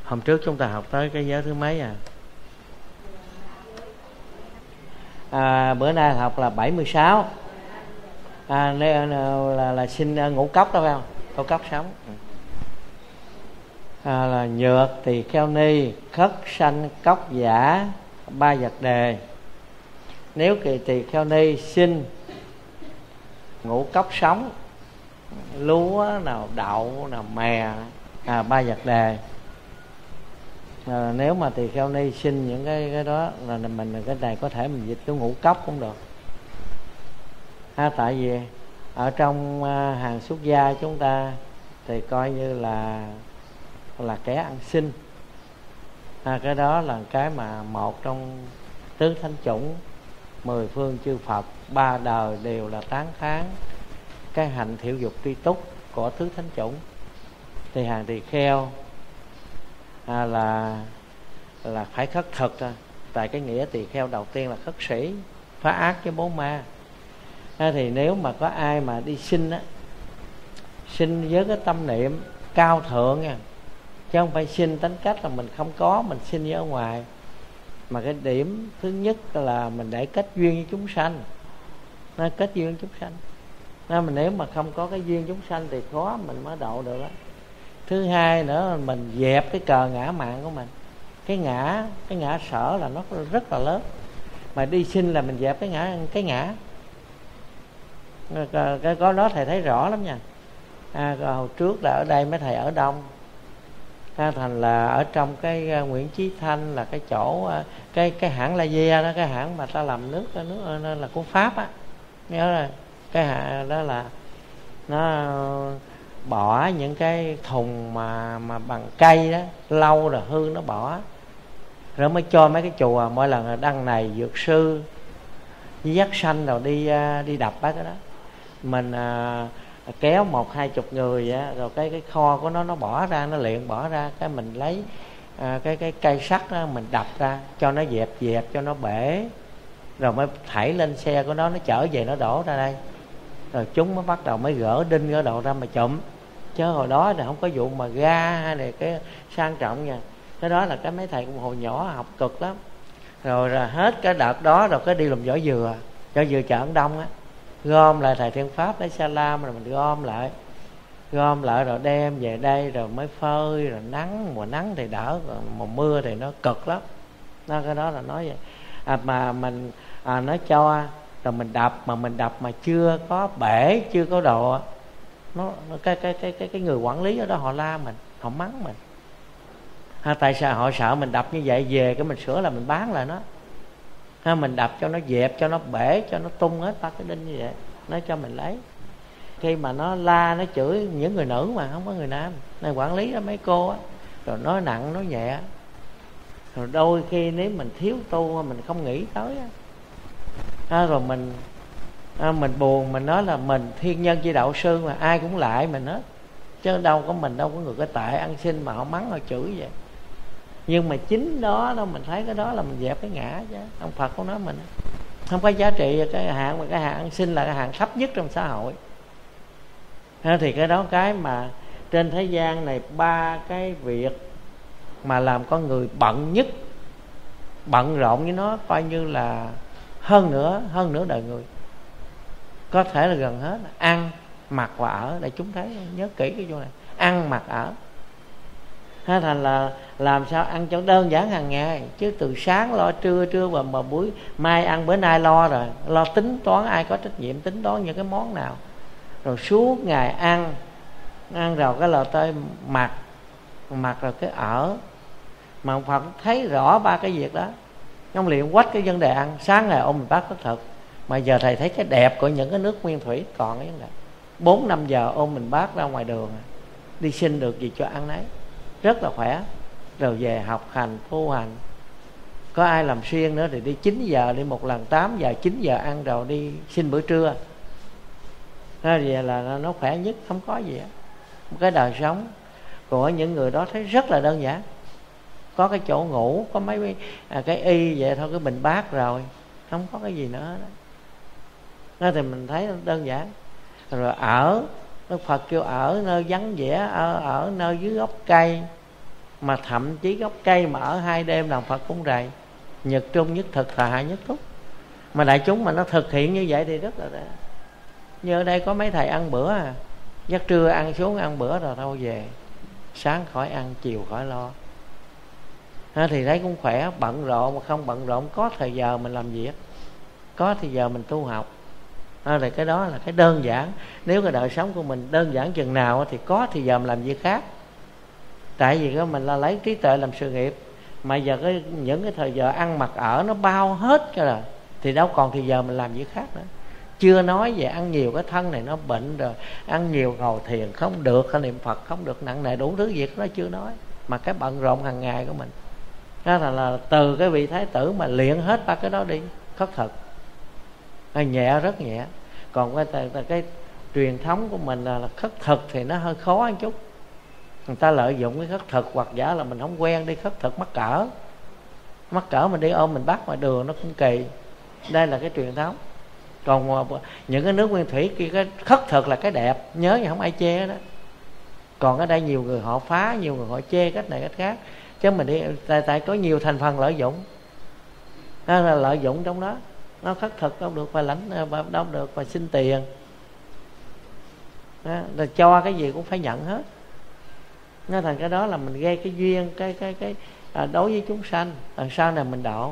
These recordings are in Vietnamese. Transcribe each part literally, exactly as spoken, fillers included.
Hôm trước chúng ta học tới cái giới thứ mấy à? À, bữa nay học là bảy mươi sáu. À, là, là, là sinh ngũ cốc đó phải không? Ngũ cốc sống. À, là nhược tỳ kheo ni, khất sanh cốc giả, ba vật đề. Nếu kỳ tỳ kheo ni sinh ngũ cốc sống, lúa nào đậu nào mè, à, ba vật đề. À, nếu mà tỳ kheo ni sinh những cái cái đó là mình cái này có thể mình dịch cái ngũ cốc cũng được. À, tại vì ở trong uh, hàng xuất gia chúng ta thì coi như là là kẻ ăn xin. À, cái đó là cái mà một trong tứ thánh chủng, mười phương chư Phật ba đời đều là tán thán cái hạnh thiểu dục tri túc của tứ thánh chủng. Thì hàng tỳ kheo à, là là phải khất thực à. Tại cái nghĩa tỳ kheo đầu tiên là khất sĩ, phá ác với bốn ma. À, thì nếu mà có ai mà đi sinh á, sinh với cái tâm niệm cao thượng nha, chứ không phải sinh tính cách là mình không có, mình sinh ở ngoài. Mà cái điểm thứ nhất là mình để kết duyên với chúng sanh. Nó kết duyên với chúng sanh. Nên mình nếu mà không có cái duyên chúng sanh thì khó mình mới độ được đó. Thứ hai nữa là mình dẹp cái cờ ngã mạn của mình. Cái ngã, cái ngã sở là nó rất là lớn. Mà đi sinh là mình dẹp cái ngã, cái ngã. Cái có đó thầy thấy rõ lắm nha. À, hồi trước là ở đây mấy thầy ở đông. À, thành là ở trong cái uh, Nguyễn Chí Thanh là cái chỗ uh, cái cái hãng Lagia đó, cái hãng mà ta làm nước nước uh, là của Pháp á, nhớ rồi. Cái hãng đó là nó bỏ những cái thùng mà mà bằng cây đó lâu rồi hư nó bỏ, rồi mới cho mấy cái chùa mỗi lần đăng này dược sư với dắt xanh rồi đi uh, đi đập á cái đó. Mình uh, kéo một hai chục người á, rồi cái cái kho của nó nó bỏ ra, nó luyện bỏ ra, cái mình lấy à, cái cái cây sắt đó mình đập ra cho nó dẹp dẹp cho nó bể, rồi mới thảy lên xe của nó nó chở về nó đổ ra đây, rồi chúng mới bắt đầu mới gỡ đinh gỡ đồ ra mà chụm. Chứ hồi đó thì không có vụ mà ga hay là cái sang trọng nha. Cái đó là cái mấy thầy cũng hồi nhỏ học cực lắm. Rồi, rồi hết cái đợt đó rồi cái đi làm vỏ dừa, vỏ dừa chợ Ấn Đông á, gom lại thầy Thiên Pháp lấy sa lam rồi mình gom lại gom lại rồi đem về đây rồi mới phơi, rồi nắng, mùa nắng thì đỡ, còn mùa mưa thì nó cực lắm đó. Cái đó là nói vậy. À, mà mình à, nó cho rồi mình đập, mà mình đập mà chưa có bể, chưa có đồ, nó cái cái cái cái cái người quản lý ở đó họ la mình, họ mắng mình. À, tại sao họ sợ mình đập như vậy về cái mình sửa là mình bán lại nó. Ha, mình đập cho nó dẹp, cho nó bể, cho nó tung hết ba cái đinh như vậy, nó cho mình lấy. Khi mà nó la, nó chửi những người nữ mà không có người nam, này quản lý đó mấy cô á, rồi nói nặng nói nhẹ. Rồi đôi khi nếu mình thiếu tu mình không nghĩ tới á, à, rồi mình à, mình buồn, mình nói là mình thiên nhân chi đạo sư mà ai cũng lại mình hết, chứ đâu có mình đâu có người cái tệ ăn xin mà họ mắng họ chửi vậy. Nhưng mà chính đó đó mình thấy cái đó là mình dẹp cái ngã chứ. Ông Phật cũng nói mình không có giá trị cái hạng, mà cái hạng ăn xin là cái hạng thấp nhất trong xã hội. Thì cái đó cái mà trên thế gian này ba cái việc mà làm con người bận nhất, bận rộn với nó coi như là hơn nữa hơn nữa đời người, có thể là gần hết: ăn, mặc và ở. Để chúng thấy nhớ kỹ cái chỗ này: ăn, mặc, ở. Thế thành là làm sao ăn cho đơn giản hàng ngày, chứ từ sáng lo trưa, trưa và mà buổi mai ăn, bữa nay lo rồi, lo tính toán ai có trách nhiệm tính toán những cái món nào, rồi suốt ngày ăn, ăn rồi cái lò tới mặc, mặc rồi cái ở. Mà ông Phật thấy rõ ba cái việc đó, ông liền quách cái vấn đề ăn. Sáng ngày ôm mình bát khất thực, mà giờ thầy thấy cái đẹp của những cái nước nguyên thủy còn cái vấn đề bốn năm giờ ôm mình bát ra ngoài đường, đi xin được gì cho ăn nấy, rất là khỏe. Rồi về học hành tu hành. Có ai làm xuyên nữa thì đi chín giờ đi một lần, tám giờ chín giờ ăn rồi đi xin bữa trưa. Đó vậy là nó khỏe nhất, không có gì hết. Cái đời sống của những người đó thấy rất là đơn giản, có cái chỗ ngủ, có mấy à, cái y vậy thôi, cái bình bát rồi, không có cái gì nữa đó. Đó thì mình thấy đơn giản. Rồi ở, Đức Phật kêu ở nơi vắng vẻ, ở, ở nơi dưới gốc cây, mà thậm chí gốc cây mà ở hai đêm làm Phật cúng rày, nhật trung nhất thực thà hại nhất túc. Mà đại chúng mà nó thực hiện như vậy thì rất là đẹp. Như ở đây có mấy thầy ăn bữa à, giấc trưa ăn xuống ăn bữa rồi thôi về, sáng khỏi ăn chiều khỏi lo. Ha, thì thấy cũng khỏe. Bận rộn mà không bận rộn, có thời giờ mình làm việc, có thời giờ mình tu học. À, thì cái đó là cái đơn giản. Nếu cái đời sống của mình đơn giản chừng nào thì có thì giờ mình làm việc khác. Tại vì cái mình là lấy trí tuệ làm sự nghiệp, mà giờ cái những cái thời giờ ăn mặc ở nó bao hết cho rồi, thì đâu còn thì giờ mình làm việc khác nữa. Chưa nói về ăn nhiều cái thân này nó bệnh rồi, ăn nhiều ngồi thiền không được, hay niệm Phật không được, nặng nề đủ thứ việc nó chưa nói, mà cái bận rộn hàng ngày của mình. Đó là, là từ cái vị Thái tử mà luyện hết ba cái đó đi, khất thực. Nhẹ, rất nhẹ. Còn cái, cái, cái truyền thống của mình là, là khất thực thì nó hơi khó một chút. Người ta lợi dụng cái khất thực, hoặc giả là mình không quen đi khất thực mắc cỡ. Mắc cỡ mình đi ôm mình bắt ngoài đường nó cũng kỳ. Đây là cái truyền thống. Còn những cái nước nguyên thủy kia, cái khất thực là cái đẹp, nhớ như không ai chê đó. Còn ở đây nhiều người họ phá, nhiều người họ chê cách này cách khác. Chứ mình đi, tại, tại có nhiều thành phần lợi dụng. Đó là lợi dụng trong đó. Nó khất thực đâu được, phải lãnh đâu được, phải xin tiền. Đó, là cho cái gì cũng phải nhận hết. Nó thành cái đó là mình gây cái duyên, cái cái cái à, đối với chúng sanh, lần sau này mình độ.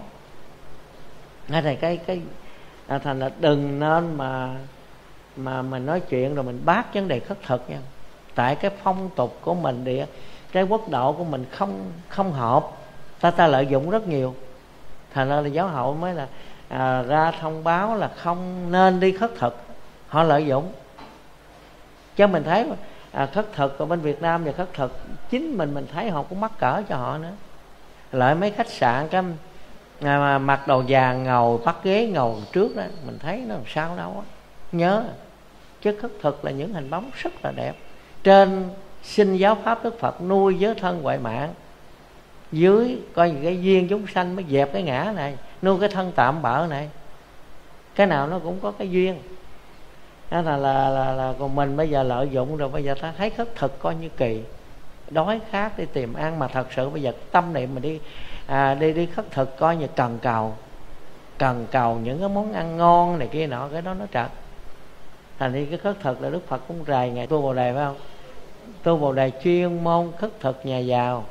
Nó thành cái cái à, thành là đừng nên mà mà mình nói chuyện rồi mình bác vấn đề khất thực nha. Tại cái phong tục của mình thì cái quốc độ của mình không không hợp, ta ta lợi dụng rất nhiều. Thành ra là giáo hội mới là à, ra thông báo là không nên đi khất thực. Họ lợi dụng. Chứ mình thấy à, khất thực ở bên Việt Nam và khất thực chính mình mình thấy họ cũng mắc cỡ cho họ nữa. Lại mấy khách sạn cái à, mặc đồ vàng ngồi bắt ghế ngồi trước đó, mình thấy nó làm sao đâu á. Nhớ chứ khất thực là những hình bóng rất là đẹp. Trên sinh giáo pháp Đức Phật nuôi giới thân huệ mạng, dưới coi như cái duyên chúng sanh mới dẹp cái ngã này, nuôi cái thân tạm bợ này. Cái nào nó cũng có cái duyên. Đó là, là, là, là còn mình bây giờ lợi dụng rồi, bây giờ ta thấy khất thực coi như kỳ, đói khát đi tìm ăn. Mà thật sự bây giờ tâm niệm mình đi à, đi đi khất thực coi như cần cầu, cần cầu những cái món ăn ngon này kia nọ, cái đó nó trật. Thành đi cái khất thực là Đức Phật cũng rầy ngày tu Bồ Đề, phải không? Tu Bồ Đề chuyên môn khất thực nhà giàu.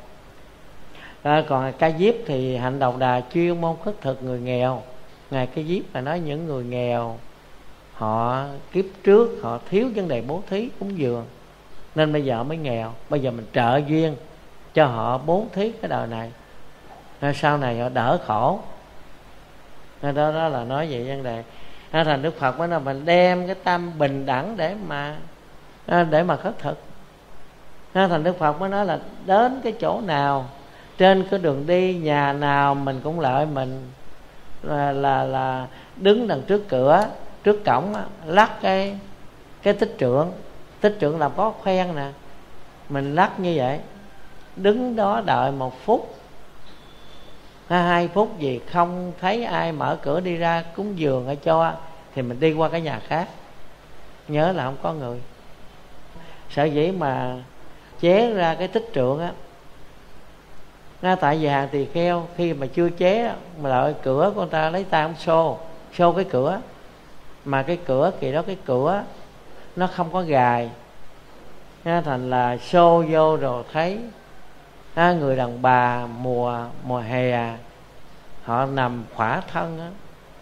À, còn Ca Diếp thì Hạnh Đầu Đà chuyên môn khất thực người nghèo. Ngài Ca Diếp là nói những người nghèo, họ kiếp trước họ thiếu vấn đề bố thí cúng dường, nên bây giờ mới nghèo. Bây giờ mình trợ duyên cho họ bố thí cái đời này, sau này họ đỡ khổ. Đó, đó là nói vậy vấn đề. Đó, thành Đức Phật mới nói mình đem cái tâm bình đẳng để mà để mà khất thực. Đó, thành Đức Phật mới nói là đến cái chỗ nào, trên cái đường đi, nhà nào mình cũng lợi mình là là, là đứng đằng trước cửa, trước cổng lắc cái cái tích trượng. Tích trượng làm có khoen nè, mình lắc như vậy, đứng đó đợi một phút hai phút gì không thấy ai mở cửa đi ra cúng dường hay cho, thì mình đi qua cái nhà khác, nhớ là không có người. Sở dĩ mà chế ra cái tích trượng á, nó tại vì hàng tỳ kheo khi mà chưa chế mà lợi cửa của người ta lấy tay ông xô xô cái cửa, mà cái cửa kỳ đó cái cửa nó không có gài, nó thành là xô vô rồi thấy à, người đàn bà mùa mùa hè họ nằm khỏa thân á.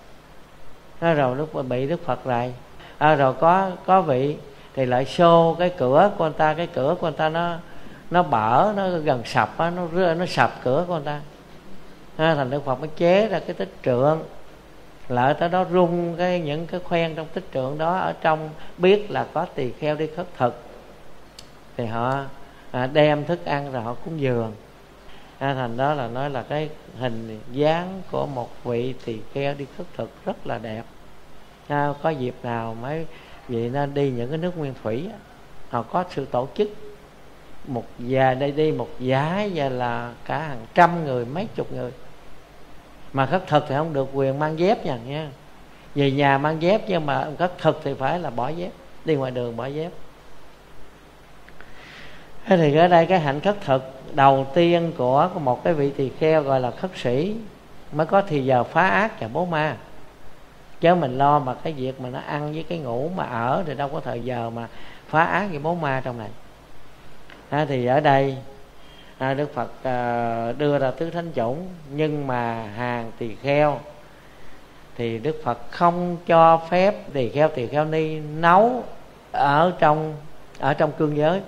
Đó, rồi lúc bị Đức Phật rầy. À, rồi có có vị thì lại xô cái cửa của người ta, cái cửa của người ta nó nó bở, nó gần sập á, nó rơi, nó sập cửa của người ta. À, thành Đức Phật mới chế ra cái tích trượng, lại tới đó rung cái những cái khoen trong tích trượng đó, ở trong biết là có tỳ kheo đi khất thực, thì họ à, đem thức ăn rồi họ cúng dường. À, thành đó là nói là cái hình dáng của một vị tỳ kheo đi khất thực rất là đẹp. À, có dịp nào mấy vị nên đi những cái nước nguyên thủy á, họ có sự tổ chức một già đây đi một giải và là cả hàng trăm người, mấy chục người. Mà khất thực thì không được quyền mang dép nha, nha. Về nhà mang dép, nhưng mà khất thực thì phải là bỏ dép, đi ngoài đường bỏ dép. Thế thì ở đây cái hạnh khất thực đầu tiên của một cái vị tỳ kheo gọi là khất sĩ mới có thì giờ phá ác và bố ma. Chứ mình lo mà cái việc mà nó ăn với cái ngủ mà ở thì đâu có thời giờ mà phá ác với bố ma trong này. À, thì ở đây à, Đức Phật à, đưa ra tứ thánh chủng, nhưng mà hàng tỳ kheo thì Đức Phật không cho phép tỳ kheo tỳ kheo ni nấu ở trong ở trong cương giới,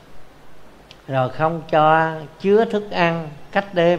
rồi không cho chứa thức ăn cách đêm.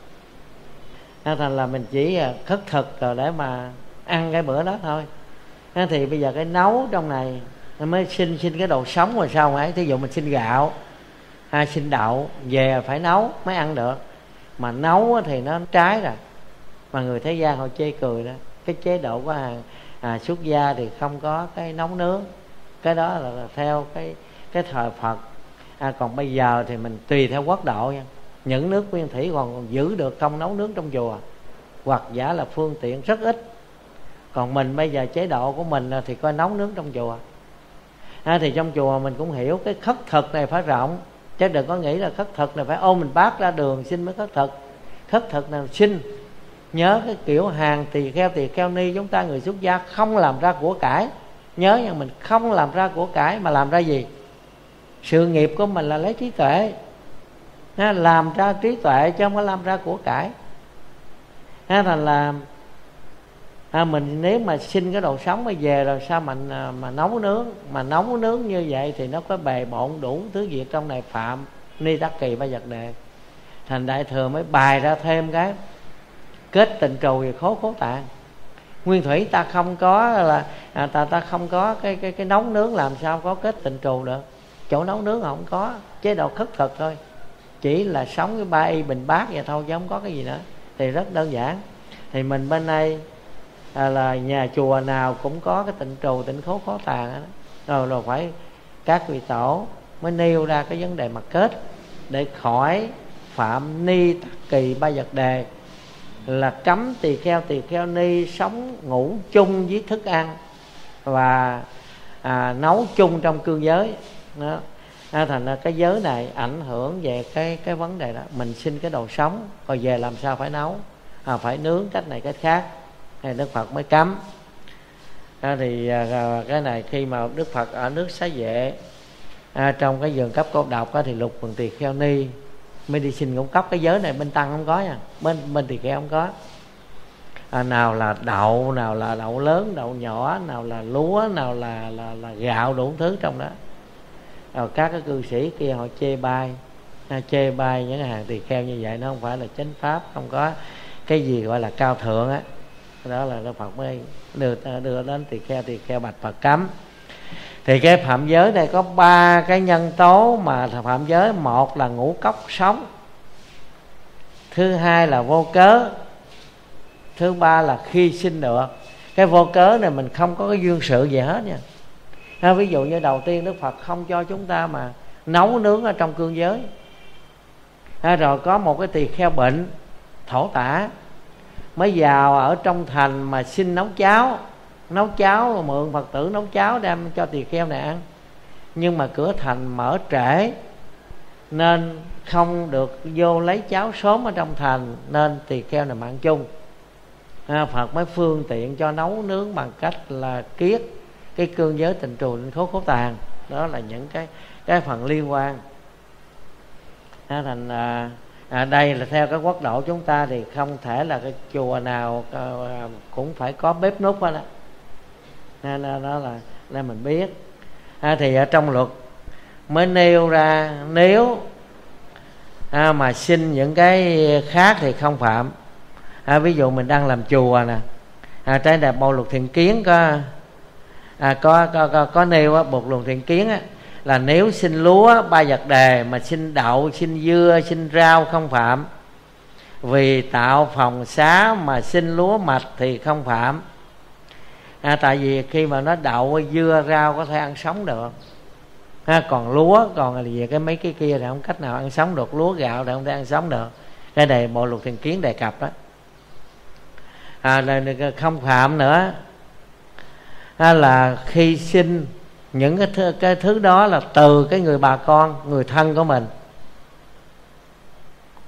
À, thành là mình chỉ khất thực rồi để mà ăn cái bữa đó thôi. À, thì bây giờ cái nấu trong này nó mới xin xin cái đồ sống rồi sao ấy. Thí dụ mình xin gạo hay xin đậu về phải nấu mới ăn được, mà nấu thì nó trái rồi. Mà người thế gian họ chê cười đó, cái chế độ của hàng à, xuất gia thì không có cái nấu nướng. Cái đó là theo cái cái thời Phật. À, còn bây giờ thì mình tùy theo quốc độ nha. Những nước nguyên thủy còn giữ được không nấu nướng trong chùa, hoặc giả là phương tiện rất ít. Còn mình bây giờ chế độ của mình thì có nấu nướng trong chùa. À, thì trong chùa mình cũng hiểu cái khất thực này phải rộng, chứ đừng có nghĩ là khất thực này phải ôm mình bát ra đường xin mới khất thực. Khất thực nào xin nhớ cái kiểu hàng tỳ kheo tỳ kheo ni chúng ta người xuất gia không làm ra của cải. Nhớ nha, mình không làm ra của cải mà làm ra gì? Sự nghiệp của mình là lấy trí tuệ, ha, làm ra trí tuệ chứ không có làm ra của cải. Ha, thành là à, mình nếu mà xin cái đồ sống mới về rồi sao mình à, mà nấu nướng. Mà nấu nướng như vậy thì nó có bề bộn đủ thứ việc trong này phạm ni tắc kỳ ba vật đề. Thành Đại Thừa mới bài ra thêm cái kết tịnh trù và khố khố tạng. Nguyên thủy ta không có là à, ta ta không có cái cái cái nấu nướng, làm sao có kết tịnh trù được. Chỗ nấu nướng không có, chế độ khất thực thôi, chỉ là sống cái ba y bình bát vậy thôi chứ không có cái gì nữa. Thì rất đơn giản. Thì mình bên đây à, là nhà chùa nào cũng có cái tịnh trù tịnh khố khố tàng đó. Rồi rồi phải các vị tổ mới nêu ra cái vấn đề mà kết để khỏi phạm ni tắc kỳ ba vật đề, là cấm tỳ kheo tỳ kheo ni sống ngủ chung với thức ăn và à, nấu chung trong cương giới đó. À, thành ra cái giới này ảnh hưởng về cái cái vấn đề đó. Mình xin cái đồ sống rồi về làm sao phải nấu, à, phải nướng cách này cách khác, thì Đức Phật mới cấm. À, thì à, cái này khi mà Đức Phật ở nước Xá Vệ à, trong cái vườn cấp cô độc á, thì lục quần tỳ kheo ni mới đi xin ngũ cốc. Cái giới này bên tăng không có nha, bên bên tỳ kheo không có. À, nào là đậu, nào là đậu lớn, đậu nhỏ, nào là lúa, nào là là, là gạo, đủ thứ trong đó. Rồi các cái cư sĩ kia họ chê bai, à, chê bai những hàng tỳ kheo như vậy nó không phải là chánh pháp, không có cái gì gọi là cao thượng á. Đó là Đức Phật mới đưa đưa đến tỳ kheo, tỳ kheo bạch Phật cấm. Thì cái phạm giới này có ba cái nhân tố mà phạm giới. Một là ngũ cốc sống, thứ hai là vô cớ, thứ ba là khi sinh được. Cái vô cớ này mình không có cái duyên sự gì hết nha. À, ví dụ như đầu tiên Đức Phật không cho chúng ta mà nấu nướng ở trong cương giới. À, rồi có một cái tỳ kheo bệnh thổ tả mới vào ở trong thành mà xin nấu cháo. Nấu cháo rồi mượn Phật tử nấu cháo đem cho tỳ kheo này ăn. Nhưng mà cửa thành mở trễ nên không được vô lấy cháo sớm ở trong thành, nên tỳ kheo này ăn chung. À, Phật mới phương tiện cho nấu nướng bằng cách là kiết cái cương giới tịnh trù tịnh khố khố tàng. Đó là những cái cái phần liên quan. À, thành à, à, đây là theo cái quốc độ chúng ta thì không thể là cái chùa nào à, cũng phải có bếp núc hết đó. Nên đó, đó là nên mình biết. À, thì ở trong luật mới nêu ra nếu à, mà xin những cái khác thì không phạm. À, ví dụ mình đang làm chùa nè, à, trên Đại Bộ Luật Thiện Kiến có à, có, có, có, có nêu á, Bộ Luật Thiện Kiến á, là nếu xin lúa ba vật đề mà xin đậu, xin dưa, xin rau không phạm. Vì tạo phòng xá mà xin lúa mạch thì không phạm. À, tại vì khi mà nó đậu dưa rau có thể ăn sống được. À, còn lúa, còn là về cái mấy cái kia thì không cách nào ăn sống được. Lúa gạo thì không thể ăn sống được. Cái này Bộ Luật Thiện Kiến đề cập đó. À, không phạm nữa à, là khi xin những cái thứ, cái thứ đó là từ cái người bà con, người thân của mình.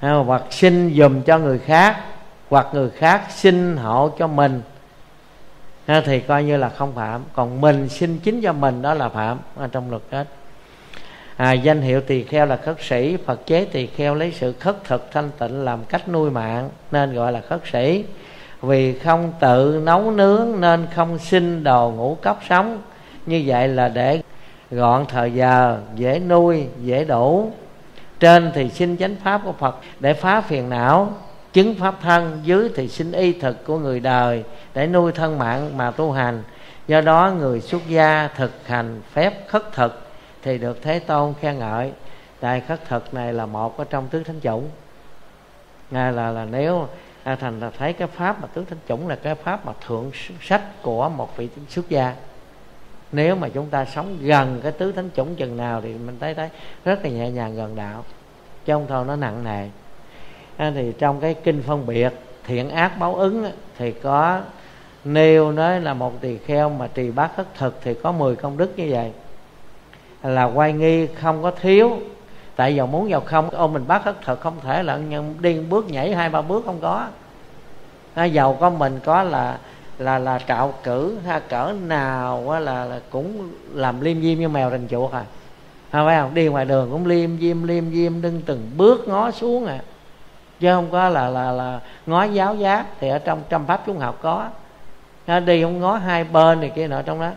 hoặc xin dùm cho người khác, hoặc người khác xin hộ cho mình, thì coi như là không phạm. Còn mình xin chính cho mình đó là phạm ở trong luật kết. À, danh hiệu tỳ kheo là khất sĩ. Phật chế tỳ kheo lấy sự khất thực thanh tịnh làm cách nuôi mạng, nên gọi là khất sĩ. Vì không tự nấu nướng nên không xin đồ ngũ cốc sống. Như vậy là để gọn thời giờ, dễ nuôi, dễ đủ. Trên thì xin chánh pháp của Phật để phá phiền não, chứng pháp thân. Dưới thì xin y thực của người đời để nuôi thân mạng mà tu hành. Do đó người xuất gia thực hành phép khất thực thì được Thế Tôn khen ngợi. Tại khất thực này là một ở trong tứ thánh chủng. Là, là, là nếu à, thành là thấy cái pháp mà tứ thánh chủng là cái pháp mà thượng sách của một vị xuất gia. Nếu mà chúng ta sống gần cái tứ thánh chủng chừng nào thì mình thấy thấy rất là nhẹ nhàng gần đạo, chứ không thôi nó nặng nề. À, thì trong cái kinh phân biệt thiện ác báo ứng thì có nêu nói là một tỳ kheo mà trì bát khất thực thì có mười công đức như vậy. Là oai nghi không có thiếu. Tại giờ muốn vào không ôm mình bát khất thực không thể là đi bước nhảy hai ba bước không có. À, giàu có mình có là là là trạo cử ha, cỡ nào là, là cũng làm liêm diêm như mèo rình chuột à. À, phải không? Đi ngoài đường cũng liêm diêm liêm diêm đứng từng bước ngó xuống à, chứ không có là là là ngó giáo giác. Thì ở trong trăm pháp chúng học có. À, đi không ngó hai bên này kia nọ trong đó.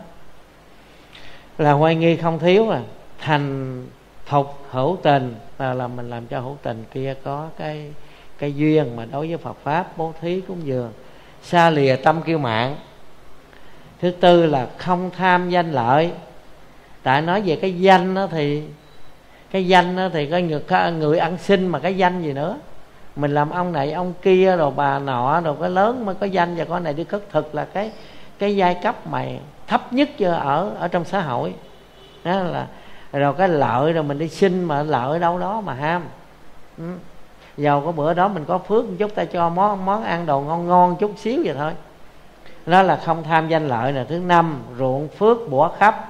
Là oai nghi không thiếu à. Thành phục hữu tình là, là mình làm cho hữu tình kia có cái cái duyên mà đối với Phật pháp, bố thí cúng dường. Xa lìa tâm kiêu mạn. Thứ tư là không tham danh lợi. Tại nói về cái danh đó thì cái danh đó thì có người, có người ăn xin mà cái danh gì nữa. Mình làm ông này ông kia rồi bà nọ rồi cái lớn mới có danh, và con này đi khất thực là cái cái giai cấp mày thấp nhất chưa ở ở trong xã hội. Đó là rồi cái lợi rồi mình đi xin mà lợi đâu đó mà ham. Ừ. Dầu có bữa đó mình có phước một chút ta cho món món ăn đồ ngon ngon chút xíu vậy thôi. Đó là không tham danh lợi nè. Thứ năm, ruộng phước bủa khắp.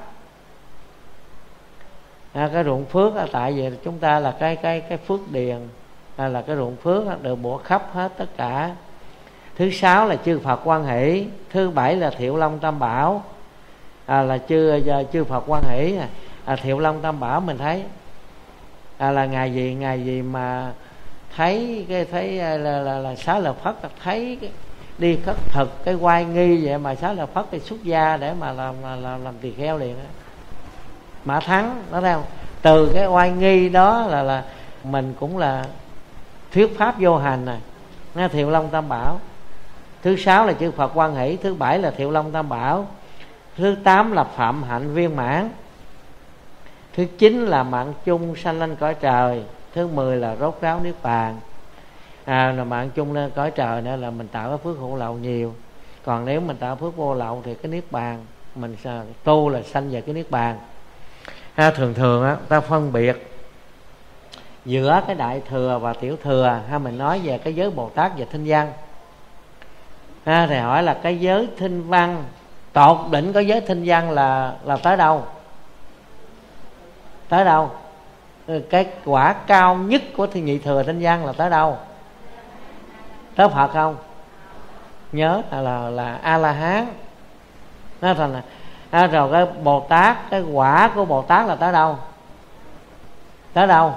À, cái ruộng phước à, tại vì chúng ta là cái cái cái phước điền, à, là cái ruộng phước được bủa khắp hết tất cả. Thứ sáu là chư Phật hoan hỷ. Thứ bảy là Thiệu Long Tam Bảo, à, là chư chư Phật hoan hỷ. À, Thiệu Long Tam Bảo mình thấy à, là ngày gì ngày gì mà thấy cái thấy là là, là, là Xá Lợi Phất thấy cái, đi khất thực cái oai nghi vậy mà Xá Lợi Phất thì xuất gia để mà làm làm làm, làm tỳ kheo liền á. Mã Thắng đó thấy không? Từ cái oai nghi đó là là mình cũng là thuyết pháp vô hành này. Nghe Thiệu Long Tam Bảo. Thứ sáu là chư Phật hoan hỷ. Thứ bảy là Thiệu Long Tam Bảo. Thứ tám là Phạm Hạnh viên mãn. Thứ chín là mạng chung sanh lên cõi trời. Thứ mười là rốt ráo niết bàn. À, là mạng chung lên cõi trời nữa là mình tạo cái phước hữu lậu nhiều. Còn nếu mình tạo phước vô lậu thì cái niết bàn mình tu là sanh về cái niết bàn. À, thường thường á, ta phân biệt giữa cái đại thừa và tiểu thừa. Ha, mình nói về cái giới Bồ Tát và Thinh Văn. À, thì hỏi là cái giới Thinh Văn, tột đỉnh có giới Thinh Văn là là tới đâu? Tới đâu? Cái quả cao nhất của thi nhị thừa Thinh Văn là tới đâu? Tới Phật không? Nhớ là là, là A La Hán. Nó thành là à, rồi cái Bồ Tát, cái quả của Bồ Tát là tới đâu? Tới đâu?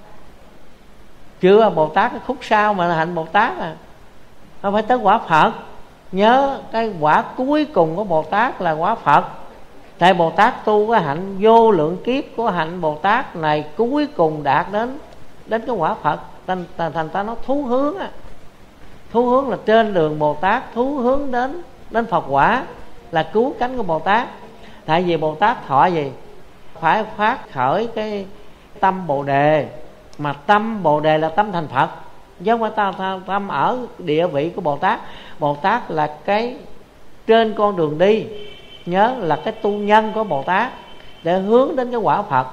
Chưa, Bồ Tát cái khúc sau mà là hạnh Bồ Tát à, không phải tới quả Phật. Nhớ cái quả cuối cùng của Bồ Tát là quả Phật. Tại Bồ Tát tu cái hạnh vô lượng kiếp của hạnh Bồ Tát này cuối cùng đạt đến đến cái quả Phật. Thành, thành ta nó thú hướng á. Thú hướng là trên đường Bồ Tát, thú hướng đến đến Phật quả là cứu cánh của Bồ Tát. Tại vì Bồ Tát thọ gì? Phải phát khởi cái tâm Bồ Đề. Mà tâm Bồ Đề là tâm thành Phật, chứ không phải tâm, tâm ở địa vị của Bồ Tát. Bồ Tát là cái trên con đường đi. Nhớ là cái tu nhân của Bồ Tát để hướng đến cái quả Phật.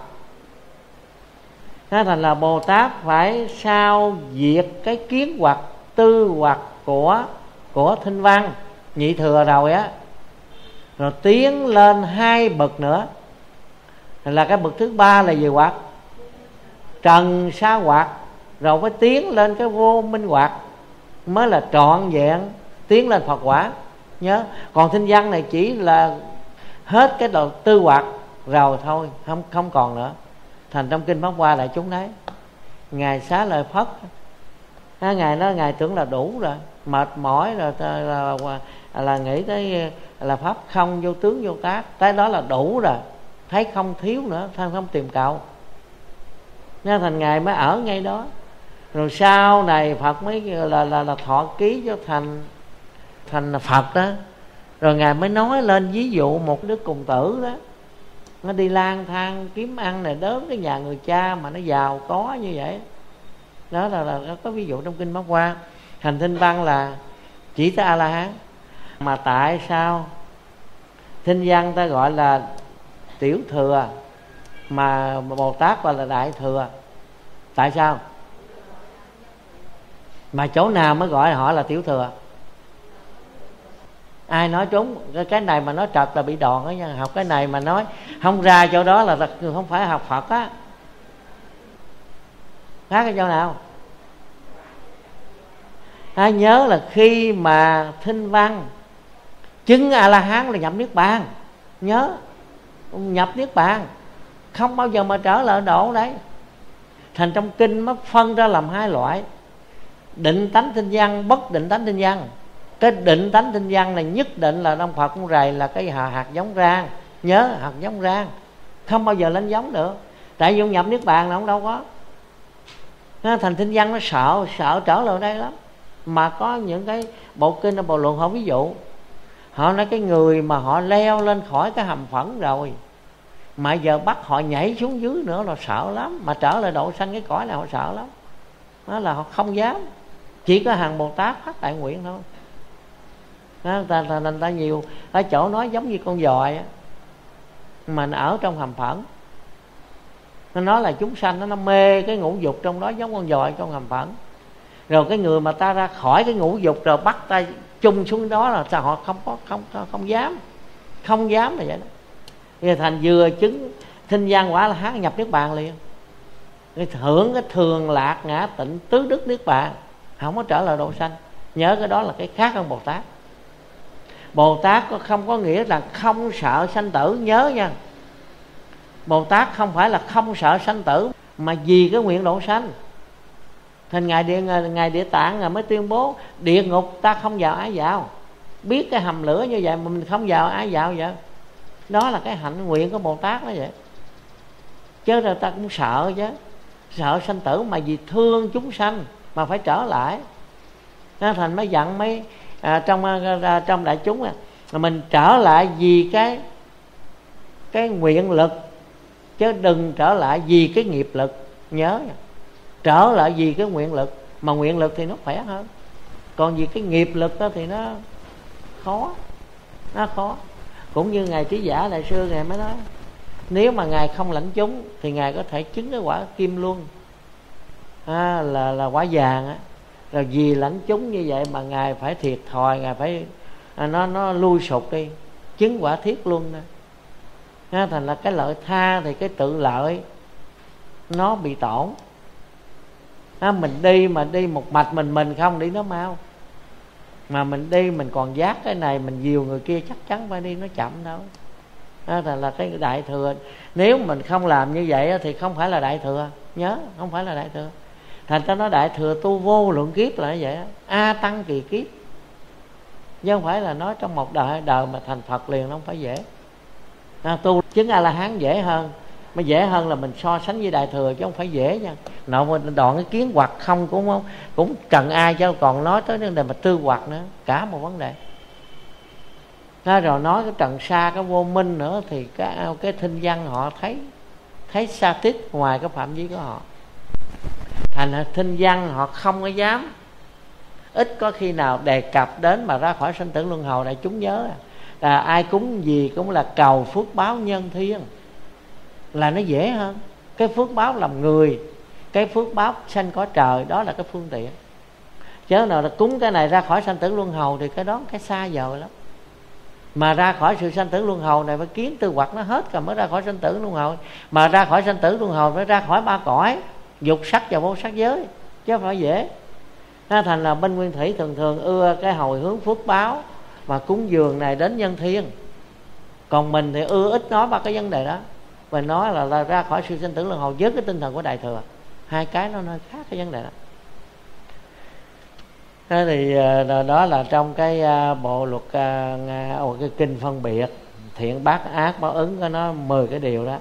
Thế thành là Bồ Tát phải sao diệt cái kiến hoặc tư hoặc của của Thinh Văn nhị thừa rồi á, rồi tiến lên hai bậc nữa. Là cái bậc thứ ba là gì? Hoặc trần sa hoặc. rồi mới tiến lên cái vô minh hoặc, mới là trọn vẹn tiến lên Phật quả. Nhớ, còn thinh văn này chỉ là hết cái đầu tư hoặc rồi thôi, không không còn nữa. Thành trong kinh Pháp Hoa đại chúng thấy ngài xá lợi Phất, à, ngài nói ngài tưởng là đủ rồi, mệt mỏi rồi là, là, là, là nghĩ tới là pháp không vô tướng vô tác, tới đó là đủ rồi, thấy không thiếu nữa, không không tìm cầu. Nên thành ngài mới ở ngay đó. Rồi sau này Phật mới là là, là thọ ký cho thành thành Phật đó. Rồi ngài mới nói lên ví dụ một đứa cùng tử đó, nó đi lang thang kiếm ăn này, đến cái nhà người cha mà nó giàu có như vậy. Đó là, là có ví dụ trong kinh Pháp Hoa. Hành thinh văn là chỉ tới A La Hán. Mà tại sao thinh văn ta gọi là tiểu thừa mà Bồ Tát gọi là đại thừa? Tại sao? Mà chỗ nào mới gọi họ là tiểu thừa? Ai nói trúng? Cái này mà nói trật là bị đòn đó nha. Học cái này mà nói không ra chỗ đó là không phải học Phật á. Khác cái chỗ nào? À, nhớ là khi mà thinh văn chứng A La Hán là nhập niết bàn. Nhớ, nhập niết bàn, không bao giờ mà trở lại độ đấy. Thành trong kinh nó phân ra làm hai loại: định tánh thinh văn, bất định tánh thinh văn. Cái định tánh thinh văn này nhất định là trong Phật con rầy là cái hạt giống rang. Nhớ, hạt giống rang không bao giờ lên giống được, tại vì nhập niết bàn là không đâu có. Thành thinh văn nó sợ sợ trở lại đây lắm. Mà có những cái bộ kinh ở bộ luận họ ví dụ, họ nói cái người mà họ leo lên khỏi cái hầm phẫn rồi mà giờ bắt họ nhảy xuống dưới nữa là sợ lắm. Mà trở lại độ sanh cái cõi này họ sợ lắm. Đó là họ không dám. Chỉ có hàng Bồ Tát phát đại nguyện thôi. Đó, ta, ta, ta, ta nhiều ở chỗ nói giống như con dòi á, mà nó ở trong hầm phẫn. Nó nói là chúng sanh nó, nó mê cái ngũ dục trong đó giống con dòi trong hầm phẫn. Rồi cái người mà ta ra khỏi cái ngũ dục rồi bắt ta chung xuống đó là sao họ không có không không, không dám, không dám là vậy đó. Thì thành vừa chứng thinh văn quả là hán nhập niết bàn liền, hưởng cái thường lạc ngã tịnh tứ đức niết bàn, không có trở lại độ sanh. Nhớ cái đó là cái khác hơn Bồ Tát. Bồ Tát không có nghĩa là không sợ sanh tử. Nhớ nha, Bồ Tát không phải là không sợ sanh tử, mà vì cái nguyện độ sanh. Thành ngài địa ngài địa tạng ngài mới tuyên bố địa ngục ta không vào ái vào. Biết cái hầm lửa như vậy mà mình không vào ái vào vậy, đó là cái hạnh nguyện của Bồ Tát đó vậy. Chứ rồi ta cũng sợ chứ, sợ sanh tử mà vì thương chúng sanh mà phải trở lại. Nó thành mới dặn mấy à, trong à, trong đại chúng à, mình trở lại vì cái cái nguyện lực, chứ đừng trở lại vì cái nghiệp lực. Nhớ, trở lại vì cái nguyện lực, mà nguyện lực thì nó khỏe hơn. Còn vì cái nghiệp lực đó thì nó khó, nó khó. Cũng như ngài Trí Giả đại sư ngài mới nói, nếu mà ngài không lãnh chúng thì ngài có thể chứng cái quả kim luân, à, là là quả vàng á. Rồi vì lãnh chúng như vậy mà ngài phải thiệt thòi, ngài phải à, nó nó lui sụp đi, chứng quả thiết luân đó. À, thành là cái lợi tha thì cái tự lợi nó bị tổn. À, mình đi mà đi một mạch mình mình không đi nó mau, mà mình đi mình còn giác cái này mình dìu người kia chắc chắn phải đi nó chậm đâu. Đó là, là cái đại thừa. Nếu mình không làm như vậy thì không phải là đại thừa. Nhớ, không phải là đại thừa. Thành ta nói đại thừa tu vô lượng kiếp là như vậy, a tăng kỳ kiếp, chứ không phải là nói trong một đời đời mà thành Phật liền, nó không phải dễ. À, tu chứng A La Hán dễ hơn, mà dễ hơn là mình so sánh với đại thừa chứ không phải dễ nha. Nội đoạn cái kiến hoặc không cũng không cũng cần ai chứ còn nói tới vấn đề mà tư hoặc nữa, cả một vấn đề. Đó, rồi nói cái trần sa cái vô minh nữa thì cái cái thinh văn họ thấy thấy xa tích ngoài cái phạm vi của họ. Thành thinh văn họ không có dám, ít có khi nào đề cập đến mà ra khỏi sanh tử luân hồi. Đại chúng nhớ là ai cúng gì cũng là cầu phước báo nhân thiên, là nó dễ hơn. Cái phước báo làm người, cái phước báo sanh cõi trời, đó là cái phương tiện. Chứ nào là cúng cái này ra khỏi sanh tử luân hồi thì cái đó cái xa vời lắm. Mà ra khỏi sự sanh tử luân hồi này phải kiến tư hoặc nó hết rồi mới ra khỏi sanh tử luân hồi. Mà ra khỏi sanh tử luân hồi phải ra khỏi ba cõi dục sắc và vô sắc giới. chứ không phải dễ. Nó thành là bên Nguyên Thủy thường thường ưa cái hồi hướng phước báo và cúng dường này đến nhân thiên. Còn mình thì ưa ít nói ba cái vấn đề đó. Mình nói là, là ra khỏi sự sinh tử luân hồi với cái tinh thần của Đại Thừa. Hai cái nó hơi khác cái vấn đề đó. Thế thì đó là trong cái bộ luật cái kinh phân biệt thiện bác ác báo ứng của nó mười cái điều đó.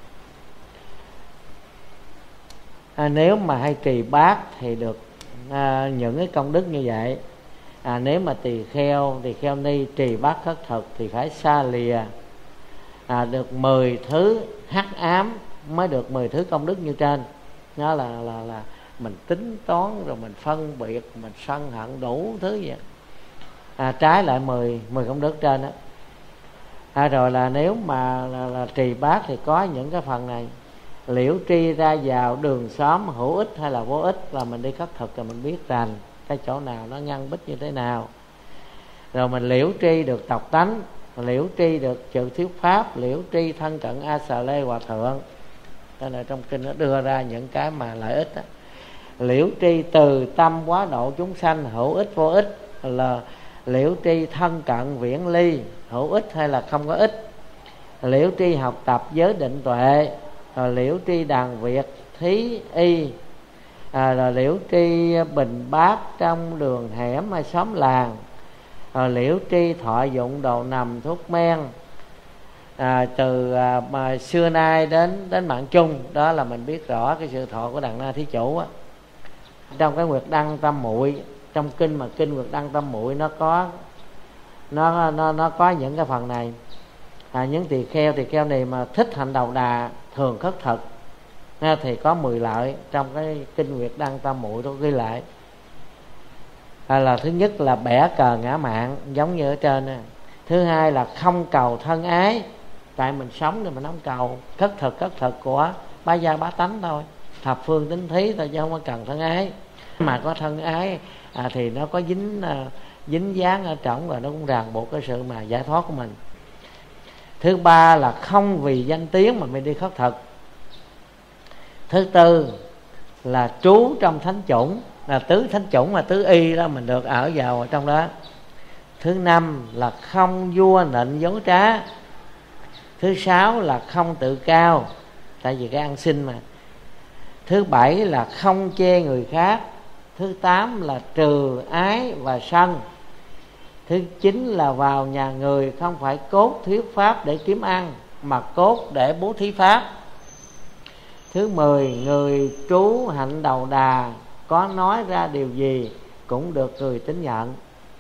À, nếu mà hay trì bát thì được à, những cái công đức như vậy. À, nếu mà tỳ kheo tỳ kheo ni trì bát khất thực thì phải xa lìa à, được mười thứ hắc ám mới được mười thứ công đức như trên. Nó là là là mình tính toán rồi mình phân biệt, mình sân hận đủ thứ vậy. À, trái lại mười mười công đức trên đó. À, rồi là nếu mà là, là trì bát thì có những cái phần này. Liễu tri ra vào đường xóm hữu ích hay là vô ích, là mình đi khất thực rồi mình biết rằng cái chỗ nào nó ngăn bích như thế nào. Rồi mình liễu tri được tộc tánh, liễu tri được sự thuyết pháp, liễu tri thân cận A Xà Lê Hòa Thượng. Đó là trong kinh nó đưa ra những cái mà lợi ích đó. Liễu tri từ tâm quá độ chúng sanh hữu ích vô ích, là liễu tri thân cận viễn ly hữu ích hay là không có ích. Liễu tri học tập giới định tuệ, rồi liễu tri đàn việt thí y, à, rồi liễu tri bình bát trong đường hẻm hay xóm làng, rồi liễu tri thọ dụng đồ nằm thuốc men. À, từ à, mà xưa nay đến đến mạng chung, đó là mình biết rõ cái sự thọ của Đàn Na Thí Chủ á. Trong cái Nguyệt Đăng Tâm Muội, trong kinh mà kinh Nguyệt Đăng Tâm Muội nó có nó nó nó có những cái phần này. À, những tỳ kheo tỳ kheo này mà thích hạnh đầu đà thường khất thực thì có mười lợi. Trong cái kinh Nguyệt Đăng Tâm Muội đó ghi lại à, là thứ nhất là bẻ cờ ngã mạn giống như ở trên này. Thứ hai là không cầu thân ái, tại mình sống thì mình không cầu. Khất thực khất thực của bá gia bá tánh thôi, thập phương tính thí thôi, chứ không có cần thân ái. Mà có thân ái à, thì nó có dính à, dính dáng ở trong, và nó cũng ràng buộc cái sự mà giải thoát của mình. Thứ ba là không vì danh tiếng mà mình đi khất thực. Thứ tư là trú trong thánh chủng, là tứ thánh chủng mà tứ y đó, mình được ở vào trong đó. Thứ năm là không vua nịnh dối trá. Thứ sáu là không tự cao, tại vì cái ăn xin mà. Thứ bảy là không chê người khác. Thứ tám là trừ ái và sân. Thứ chín là vào nhà người không phải cốt thuyết pháp để kiếm ăn, mà cốt để bố thí pháp. Thứ mười, người trú hạnh đầu đà, có nói ra điều gì cũng được người tín nhận.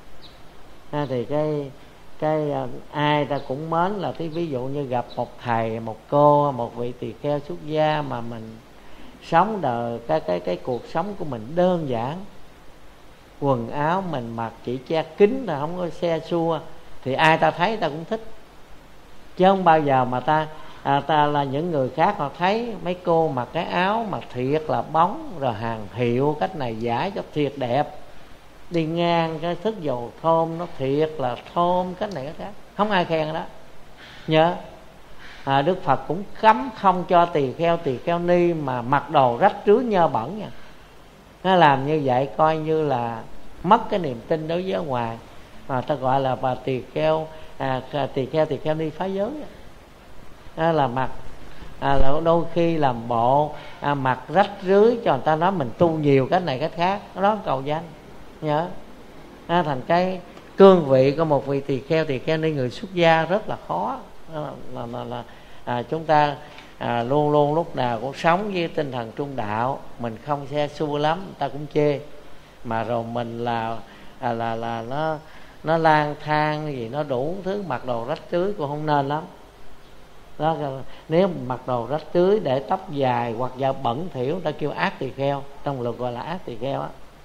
À, thì cái cái ai ta cũng mến, là cái ví dụ như gặp một thầy, một cô, một vị tỳ kheo xuất gia mà mình sống đời cái cái cái cuộc sống của mình đơn giản, quần áo mình mặc chỉ che kín là không có xe xua, thì ai ta thấy ta cũng thích. Chứ không bao giờ mà ta à, ta là những người khác họ thấy mấy cô mặc cái áo mà thiệt là bóng, rồi hàng hiệu cách này giải cho thiệt đẹp, đi ngang cái thức dầu thơm nó thiệt là thơm cách này cách khác, không ai khen đó. Nhớ à, Đức Phật cũng cấm không cho tỳ kheo tỳ kheo ni mà mặc đồ rách rưới nhơ bẩn nha. Nó làm như vậy coi như là mất cái niềm tin đối với ở ngoài, mà ta gọi là bà tỳ kheo à, tỳ kheo tỳ kheo ni phá giới. Đó là mặc à, là đôi khi làm bộ à, mặc rách rưới cho người ta nói mình tu nhiều cách này cách khác, đó cầu danh. Nhớ à, thành cái cương vị của một vị tỳ kheo tỳ kheo ni người xuất gia rất là khó. Là, là, là, là à, chúng ta à, luôn luôn lúc nào cũng sống với tinh thần trung đạo, mình không xe xua lắm người ta cũng chê, mà rồi mình là à, là là nó nó lang thang gì nó đủ thứ, mặc đồ rách rưới cũng không nên lắm đó. Nếu mặc đồ rách rưới để tóc dài hoặc da bẩn thỉu, người ta kêu ác tỳ kheo, trong luật gọi là ác tỳ kheo á.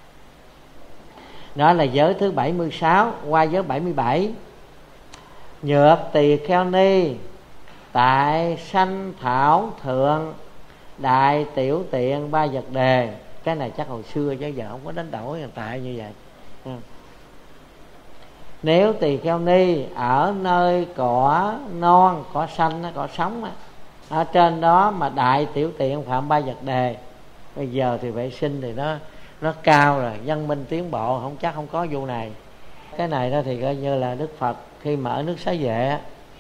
Đó là giới thứ bảy mươi sáu. Qua giới bảy mươi bảy. Nhược tỳ kheo ni tại sanh thảo thượng đại tiểu tiện ba vật đề. Cái này chắc hồi xưa chứ giờ không có đánh đổi hiện tại như vậy. Nếu tỳ kheo ni ở nơi cỏ non, cỏ xanh, cỏ sống, ở trên đó mà đại tiểu tiện phạm ba vật đề, bây giờ thì vệ sinh thì nó nó cao rồi, văn minh tiến bộ, không chắc không có vụ này. Cái này đó thì coi như là Đức Phật khi mà ở nước Xá Vệ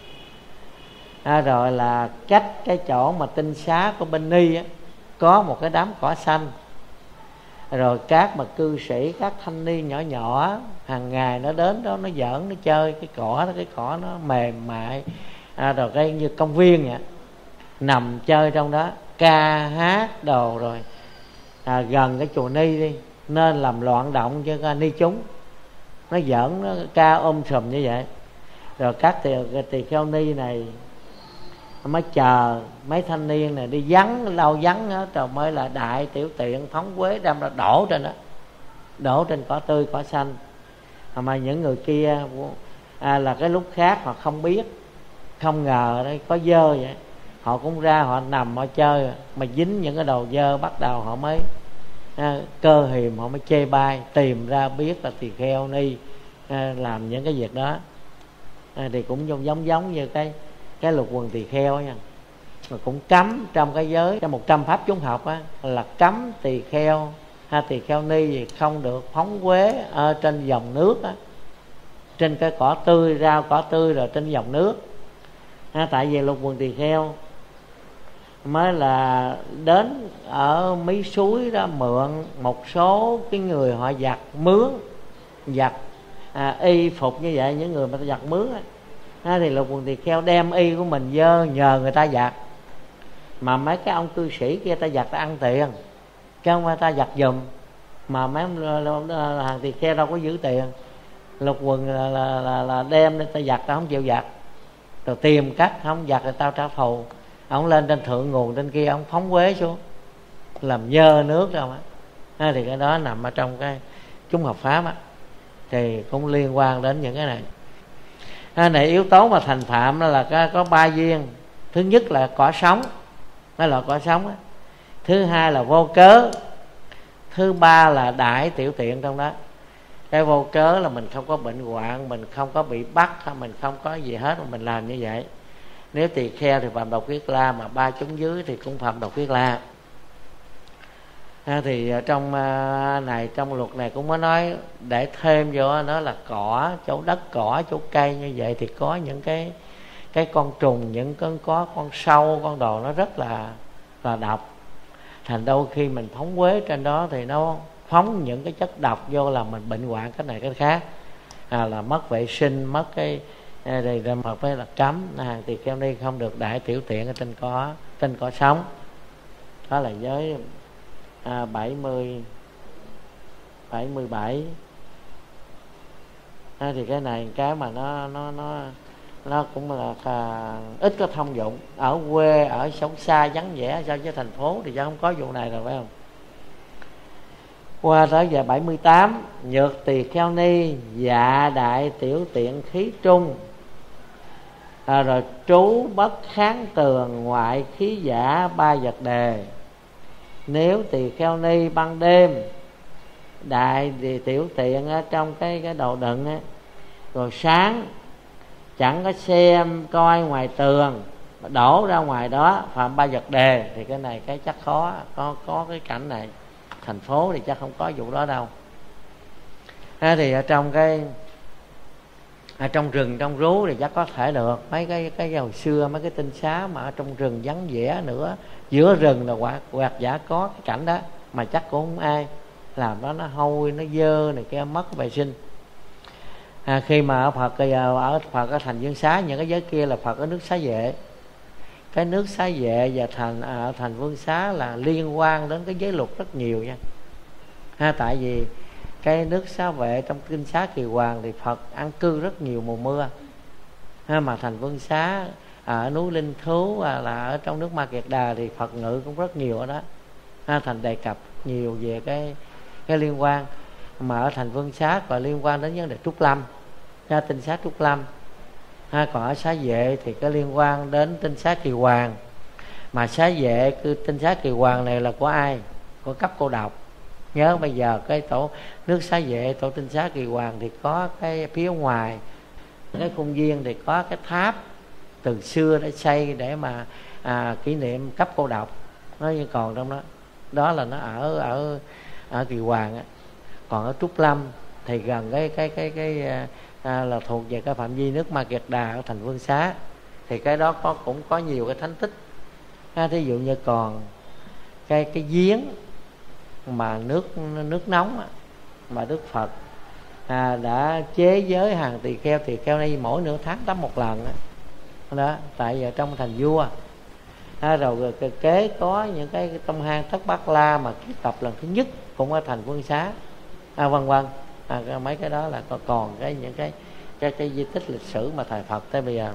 à, rồi là cách cái chỗ mà tinh xá của Bên Ni á, có một cái đám cỏ xanh, rồi các mà cư sĩ, các thanh niên nhỏ nhỏ hàng ngày nó đến đó nó giỡn, nó chơi cái cỏ đó, cái cỏ nó mềm mại à, rồi cái như công viên vậy, nằm chơi trong đó, ca hát đồ. Rồi à, gần cái chùa Ni đi nên làm loạn động cho ni chúng, nó giỡn, nó ca ôm sùm như vậy. Rồi các tỳ, tỳ kheo ni này mới chờ mấy thanh niên này đi vắng, lâu vắng đó, rồi mới là đại tiểu tiện phóng quế đem ra đổ trên đó, đổ trên cỏ tươi, cỏ xanh. Mà những người kia à, là cái lúc khác họ không biết, không ngờ đây có dơ vậy, họ cũng ra họ nằm họ chơi, mà dính những cái đầu dơ, bắt đầu họ mới à, cơ hiềm, họ mới chê bai, tìm ra biết là tỳ kheo ni à, làm những cái việc đó à, thì cũng giống giống giống như cái cái lục quần tỳ kheo nha. Mà cũng cấm trong cái giới, trong một trăm pháp chúng học á, là cấm tỳ kheo ha, tỳ kheo ni gì không được phóng quế ở trên dòng nước á, trên cái cỏ tươi, rau cỏ tươi rồi trên dòng nước ha. Tại vì lục quần tỳ kheo mới là đến ở mấy suối đó mượn một số cái người họ giặt mướn, giặt à, y phục như vậy, những người mà ta giặt mướn á, à, thì lục quần tỳ kheo đem y của mình dơ nhờ người ta giặt. Mà mấy cái ông cư sĩ kia ta giặt ta ăn tiền, chứ không phải ta giặt giùm. Mà mấy ông hàng tỳ kheo đâu có giữ tiền, lục quần là, là, là, là đem lên ta giặt, ta không chịu giặt, rồi tìm cách không giặt rồi tao trả thù. Ông lên trên thượng nguồn trên kia, ông phóng quế xuống làm dơ nước đâu á, à, thì cái đó nằm ở trong cái chúng học pháp á, thì cũng liên quan đến những cái này. À, này yếu tố mà thành phạm là có, có ba duyên. Thứ nhất là cỏ sống, đó là cỏ sống á. Thứ hai là vô cớ. Thứ ba là đại tiểu tiện trong đó. Cái vô cớ là mình không có bệnh hoạn, mình không có bị bắt, mình không có gì hết mà mình làm như vậy. Nếu tỳ kheo thì phạm độc huyết la, mà ba chúng dưới thì cũng phạm độc huyết la. À, thì trong này, trong luật này cũng có nói để thêm vô nó là cỏ, chỗ đất cỏ, chỗ cây như vậy thì có những cái cái con trùng, những con có con sâu, con đồ nó rất là là độc. Thành đôi khi mình phóng quế trên đó thì nó phóng những cái chất độc vô làm mình bệnh hoạn cái này cái khác, à, là mất vệ sinh, mất cái đây ra Phật phải là cấm hàng tỳ kheo ni không được đại tiểu tiện ở trên cỏ, trên cỏ sống. Đó là giới à, bảy mươi bảy mươi bảy. À, thì cái này cái mà nó nó nó nó cũng là à, ít có thông dụng. Ở quê, ở sống xa vắng vẻ so với thành phố thì chắc không có vụ này rồi, phải không? Qua tới giờ bảy mươi tám. Nhược tỳ kheo ni dạ đại tiểu tiện khí trung, à, rồi trú bất kháng tường ngoại khí giả ba vật đề. Nếu tỳ kheo ni ban đêm đại thì tiểu tiện ở trong cái cái đồ đựng á, rồi sáng chẳng có xem coi ngoài tường, đổ ra ngoài đó phạm ba vật đề, thì cái này cái chắc khó có có cái cảnh này. Thành phố thì chắc không có vụ đó đâu. À, thì ở trong cái ở trong rừng, trong rú thì chắc có thể được. Mấy cái cái hồi xưa mấy cái tinh xá mà ở trong rừng vắng vẻ nữa, giữa rừng là quạt quạt giả có cái cảnh đó, mà chắc cũng không ai làm đó, nó hôi, nó dơ này kia, mất vệ sinh. À, khi mà ở Phật ở Phật ở thành Vương Xá, những cái giới kia là Phật ở nước Xá Vệ. Cái nước Xá Vệ và thành ở thành Vương Xá là liên quan đến cái giới luật rất nhiều nha. Ha, tại vì cái nước Xá Vệ trong kinh Xá Kỳ Hoàng thì Phật an cư rất nhiều mùa mưa. Ha, mà thành Vương Xá ở núi Linh Thú à, là ở trong nước Ma Kiệt Đà thì Phật ngự cũng rất nhiều ở đó. Ha, thành đề cập nhiều về cái cái liên quan. Mà ở thành Vương Xá còn liên quan đến vấn đề Trúc Lâm, ha, tinh xá Trúc Lâm. Ha, còn ở Xá Vệ thì có liên quan đến tinh xá Kỳ Hoàng. Mà Xá Vệ cứ tinh xá Kỳ Hoàng này là của ai? Của cấp cô độc. Nhớ bây giờ cái tổ nước Xá Vệ, tổ tinh xá Kỳ Hoàng thì có cái phía ngoài cái khuôn viên thì có cái tháp từ xưa đã xây để mà à, kỷ niệm cấp cô độc. Nó như còn trong đó. Đó là nó ở ở ở Kỳ Hoàng á. Còn ở Trúc Lâm thì gần cái cái cái cái à, là thuộc về cái phạm vi nước Ma Kiệt Đà ở thành Vương Xá, thì cái đó có cũng có nhiều cái thánh tích. À, thí dụ như còn cái cái giếng mà nước nước nóng á, mà Đức Phật à, đã chế giới hàng tỳ kheo, tỳ kheo này mỗi nửa tháng tắm một lần đó, đó tại ở trong thành vua. À, rồi, rồi kế có những cái tông hang Thất Bát La mà kiến tập lần thứ nhất cũng ở thành Vương Xá, à, vân vân. À, mấy cái đó là còn cái những cái cái cái di tích lịch sử mà thời Phật tới bây giờ.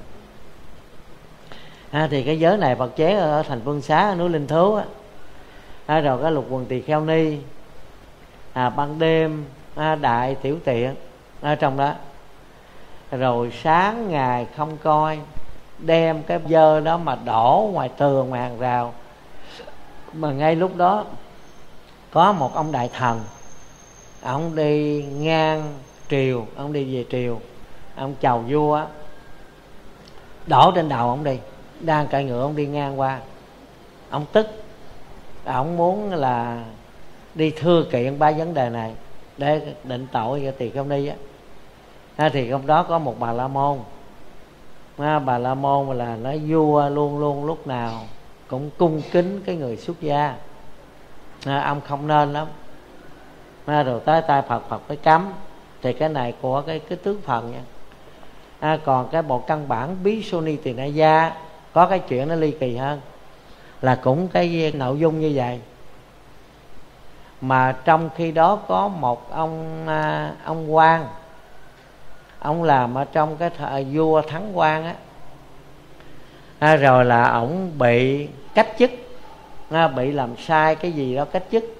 À, thì cái giới này Phật chế ở thành Vương Xá, ở núi Linh Thú á. À, rồi cái Lục Quần Tỳ Kheo Ni, à, ban đêm à, đại tiểu tiện ở trong đó. Rồi sáng ngày không coi, đem cái dơ đó mà đổ ngoài tường, ngoài hàng rào. Mà ngay lúc đó có một ông đại thần, ông đi ngang triều, ông đi về triều, ông chầu vua á, đổ trên đầu ông đi, đang cởi ngựa ông đi ngang qua, ông tức, ông muốn là đi thưa kiện ba vấn đề này để định tội cho Tỳ Kheo Ni á. À, thì trong đó có một Bà La Môn. À, Bà La Môn là nói vua luôn luôn lúc nào cũng cung kính cái người xuất gia, à, ông không nên lắm. À, rồi tới tay Phật, Phật mới cấm. Thì cái này của cái cái tướng phần nha. À, còn cái bộ căn bản Bí Xô Ni Tỳ Na Gia có cái chuyện nó ly kỳ hơn, là cũng cái nội dung như vậy. Mà trong khi đó có một ông à, ông quan, ông làm ở trong cái thời vua Thắng Quan á. À, rồi là ổng bị cách chức, à, bị làm sai cái gì đó cách chức.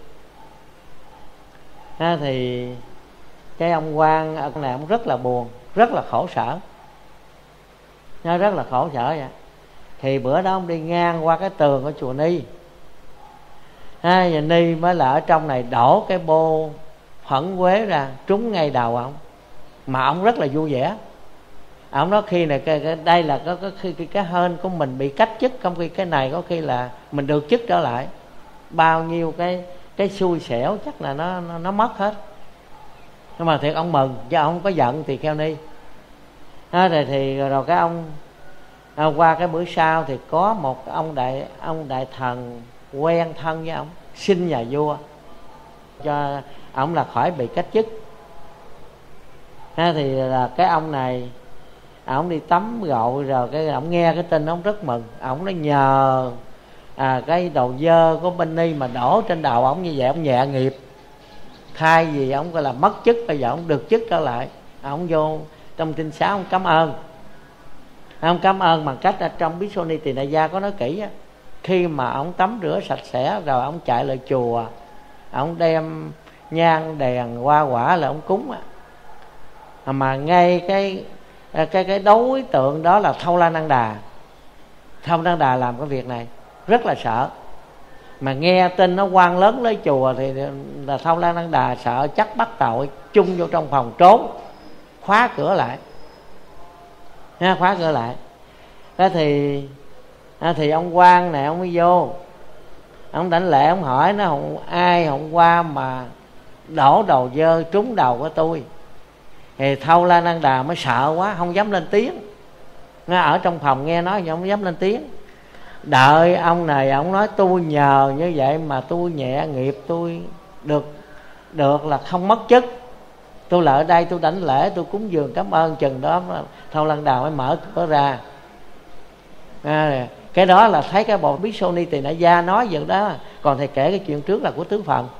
À, thì cái ông quan ông này ông rất là buồn, rất là khổ sở, nó rất là khổ sở vậy. Thì bữa đó ông đi ngang qua cái tường của chùa Ni, à, và Ni mới là ở trong này đổ cái bô phẫn quế ra trúng ngay đầu ông. Mà ông rất là vui vẻ. Ông nói khi này cái, cái, đây là có cái, cái, cái, cái hên của mình bị cách chức, không khi cái này có khi là mình được chức trở lại. Bao nhiêu cái cái xui xẻo chắc là nó nó, nó mất hết. Nhưng mà thiệt ông mừng, chứ ông không có giận Tỳ Kheo Ni. À, rồi thì rồi cái ông à, qua cái bữa sau thì có một ông đại ông đại thần quen thân với ông, xin nhà vua cho ông là khỏi bị cách chức. À, thì là cái ông này ông đi tắm gội rồi cái ông nghe cái tin ông rất mừng. Ông nói nhờ à, cái đầu dơ của bên Ni mà đổ trên đầu ông như vậy, ông nhẹ nghiệp, thay vì ông gọi là mất chức, bây giờ ông được chức trở lại. Ông vô trong tinh xá ông cảm ơn. Ông cảm ơn bằng cách là trong Bí Xô Ni Tỳ Na Gia có nói kỹ á, khi mà ông tắm rửa sạch sẽ rồi ông chạy lại chùa, ông đem nhang đèn hoa quả là ông cúng á. Mà ngay cái cái cái đối tượng đó là Thâu La Năng Đà. Thâu La Năng Đà làm cái việc này rất là sợ, mà nghe tin nó quan lớn lấy chùa thì là Thâu La Năng Đà sợ chắc bắt tội, chung vô trong phòng trốn, khóa cửa lại, ha, khóa cửa lại. Đó thì à, thì ông quan này ông mới vô, ông đảnh lễ, ông hỏi nó ai hôm qua mà đổ đầu dơ trúng đầu của tôi. Thì Thâu La Năng Đà mới sợ quá, không dám lên tiếng. Nó ở trong phòng nghe nói nhưng không dám lên tiếng. Đợi ông này ông nói tôi nhờ như vậy mà tôi nhẹ nghiệp, tôi được được là không mất chức. Tôi là ở đây tôi đảnh lễ, tôi cúng dường cảm ơn, chừng đó Thâu La Năng Đà mới mở cửa ra. À, cái đó là thấy cái bộ Bí Xô Ni Tỳ Na Gia nói vậy đó. Còn thầy kể cái chuyện trước là của tướng Phận.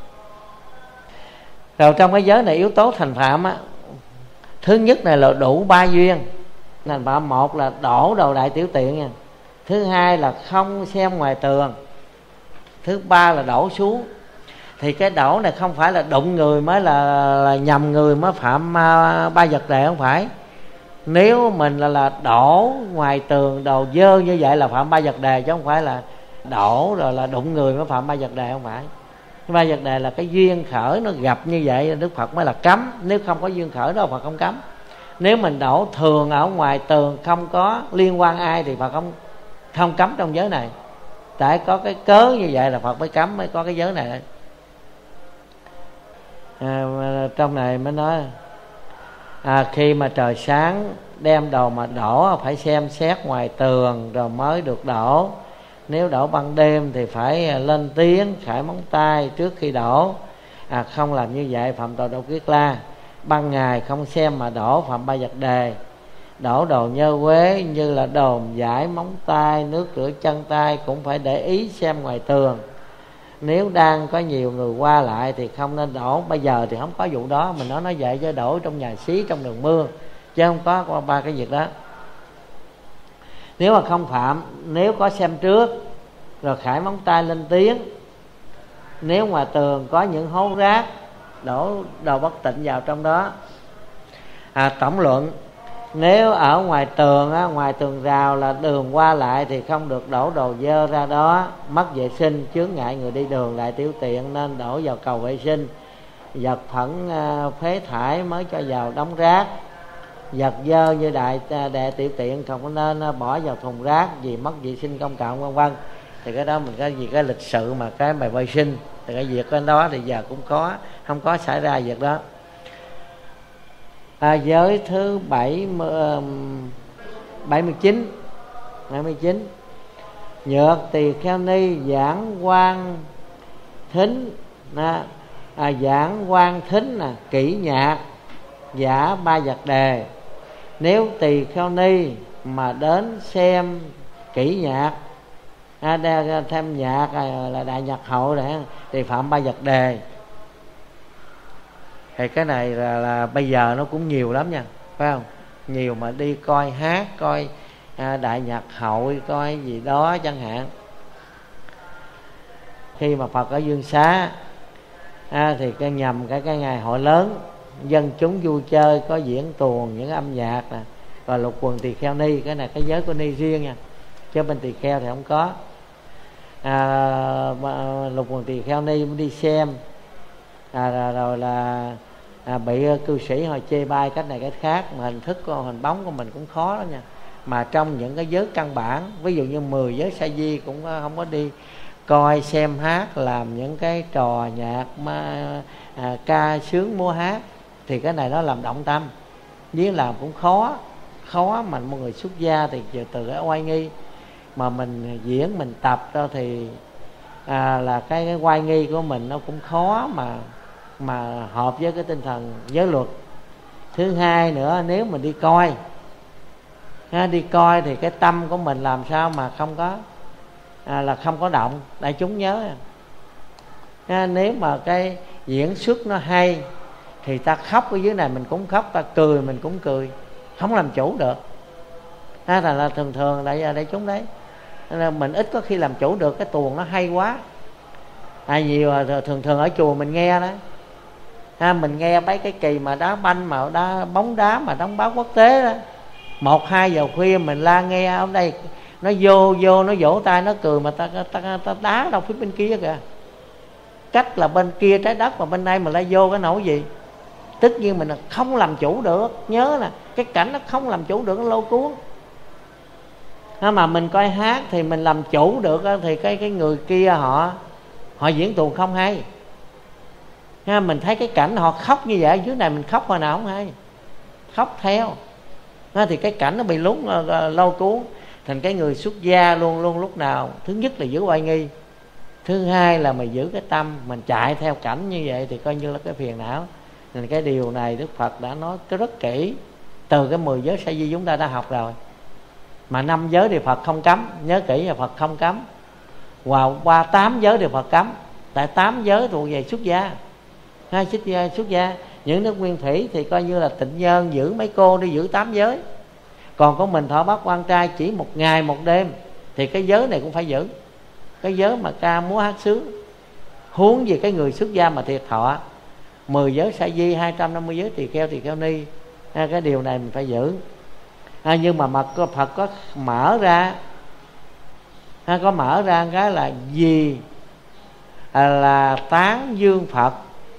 Rồi trong cái giới này yếu tố thành phạm á, thứ nhất này là đủ ba duyên. Thành phạm một là đổ đầu đại tiểu tiện nha. Thứ hai là không xem ngoài tường. Thứ ba là đổ xuống. Thì cái đổ này không phải là đụng người mới là, là nhầm người mới phạm uh, ba vật đề, không phải. Nếu mình là, là đổ ngoài tường đầu dơ như vậy là phạm ba vật đề, chứ không phải là đổ rồi là đụng người mới phạm ba vật đề, không phải. Ba vật đề là cái duyên khởi nó gặp như vậy Đức Phật mới là cấm. Nếu không có duyên khởi đó Phật không cấm. Nếu mình đổ thường ở ngoài tường không có liên quan ai thì Phật không không cấm trong giới này. Tại có cái cớ như vậy là Phật mới cấm, mới có cái giới này. à, trong này mới nói à, khi mà trời sáng đem đồ mà đổ phải xem xét ngoài tường rồi mới được đổ. Nếu đổ ban đêm thì phải lên tiếng khải móng tay trước khi đổ. À, không làm như vậy phạm tội đổ kiết la. Ban ngày không xem mà đổ phạm ba vật đề. Đổ đồ nhơ quế như là đồn giải móng tay, nước rửa chân tay cũng phải để ý xem ngoài tường. Nếu đang có nhiều người qua lại thì không nên đổ. Bây giờ thì không có vụ đó, mình nói nói vậy chứ đổ trong nhà xí, trong đường mưa, chứ không có qua ba cái việc đó. Nếu mà không phạm, nếu có xem trước rồi khải móng tay lên tiếng. Nếu ngoài tường có những hố rác, đổ đồ bất tịnh vào trong đó. À, tổng luận, nếu ở ngoài tường á, ngoài tường rào là đường qua lại thì không được đổ đồ dơ ra đó, mất vệ sinh, chướng ngại người đi đường lại tiểu tiện nên đổ vào cầu vệ sinh. Vật phẫn phế thải mới cho vào đống rác. Vật dơ như đại đệ tiểu tiện không có nên bỏ vào thùng rác vì mất vệ sinh công cộng vân vân. Thì cái đó mình có gì cái lịch sự mà cái bài vệ sinh thì cái việc cái đó thì giờ cũng có, không có xảy ra việc đó. À, giới thứ bảy bảy mươi chín bảy mươi chín Nhược tỳ kheo ni giảng quan thính à, à, giảng quan thính là kỹ nhạc giả ba vật đề. Nếu tỳ kheo ni mà đến xem kỹ nhạc à, thêm nhạc là đại nhạc hậu này, thì phạm ba vật đề. Thì cái này là, là bây giờ nó cũng nhiều lắm nha, phải không? Nhiều mà đi coi hát, coi à, đại nhạc hội, coi gì đó chẳng hạn. Khi mà Phật ở Dương Xá à, thì cái nhằm cái cái ngày hội lớn, dân chúng vui chơi, có diễn tuồng những âm nhạc nè, và lục quần tỳ kheo ni, cái này cái giới của ni riêng nha, chứ bên tỳ kheo thì không có. À, lục quần tỳ kheo ni đi xem à, rồi là à, bị cư sĩ họ chê bai cách này cách khác, mà hình thức của hình bóng của mình cũng khó đó nha. Mà trong những cái giới căn bản, ví dụ như mười giới sa di cũng không có đi coi xem hát, làm những cái trò nhạc mà à, ca sướng múa hát, thì cái này nó làm động tâm, với làm cũng khó khó mà một người xuất gia thì từ cái oai nghi mà mình diễn mình tập đó thì à, là cái, cái oai nghi của mình nó cũng khó mà mà hợp với cái tinh thần giới luật. Thứ hai nữa, nếu mình đi coi ha, đi coi thì cái tâm của mình làm sao mà không có à, là không có động, đại chúng nhớ ha, nếu mà cái diễn xuất nó hay thì ta khóc ở dưới này mình cũng khóc, ta cười mình cũng cười, không làm chủ được ha. Thành là thường thường đại đại chúng đấy, mình ít có khi làm chủ được, cái tuồng nó hay quá. À, nhiều thường thường ở chùa mình nghe đó ha, mình nghe mấy cái kỳ mà đá banh mà đá bóng đá mà đóng báo quốc tế đó, một hai giờ khuya mình la nghe ở đây, nó vô vô nó vỗ tay nó cười mà ta ta, ta đá đâu phía bên kia kìa, cách là bên kia trái đất mà bên đây mà la vô cái nỗi gì. Tất nhiên mình không làm chủ được, nhớ nè, cái cảnh nó không làm chủ được, nó lôi cuốn. Mà mình coi hát thì mình làm chủ được thì cái cái người kia họ họ diễn tuồng không hay. Ha, mình thấy cái cảnh họ khóc như vậy, dưới này mình khóc hồi nào không hay, khóc theo. Ha, thì cái cảnh nó bị lún lâu cuốn. Thành cái người xuất gia luôn luôn lúc nào, thứ nhất là giữ oai nghi, thứ hai là mình giữ cái tâm, mình chạy theo cảnh như vậy thì coi như là cái phiền não. Nên cái điều này Đức Phật đã nói rất kỹ, từ cái mười giới sa di chúng ta đã học rồi. Mà năm giới thì Phật không cấm, nhớ kỹ là Phật không cấm. Và qua tám giới thì Phật cấm, tại tám giới thuộc về xuất gia. Hai xuất gia, xuất gia những nước nguyên thủy thì coi như là tịnh nhân, giữ mấy cô đi giữ tám giới. Còn có mình thọ bát quan trai chỉ một ngày một đêm thì cái giới này cũng phải giữ, cái giới mà ca múa hát sướng. Huống gì cái người xuất gia mà thiệt thọ mười giới sa di, hai trăm năm mươi giới tỳ kheo tỳ kheo ni, à, cái điều này mình phải giữ. À, nhưng mà mặt Phật có mở ra, à, có mở ra cái là gì à, là tán dương Phật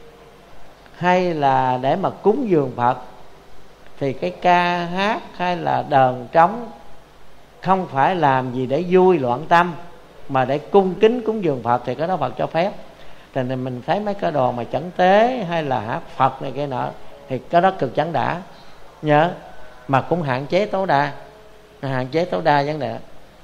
hay là để mà cúng dường Phật, thì cái ca hát hay là đờn trống không phải làm gì để vui loạn tâm, mà để cung kính cúng dường Phật thì cái đó Phật cho phép. Thành nên mình thấy mấy cái đoàn mà chẩn tế hay là hát Phật này kia nọ thì cái đó cực chẳng đã, nhớ, mà cũng hạn chế tối đa, hạn chế tối đa vấn đề.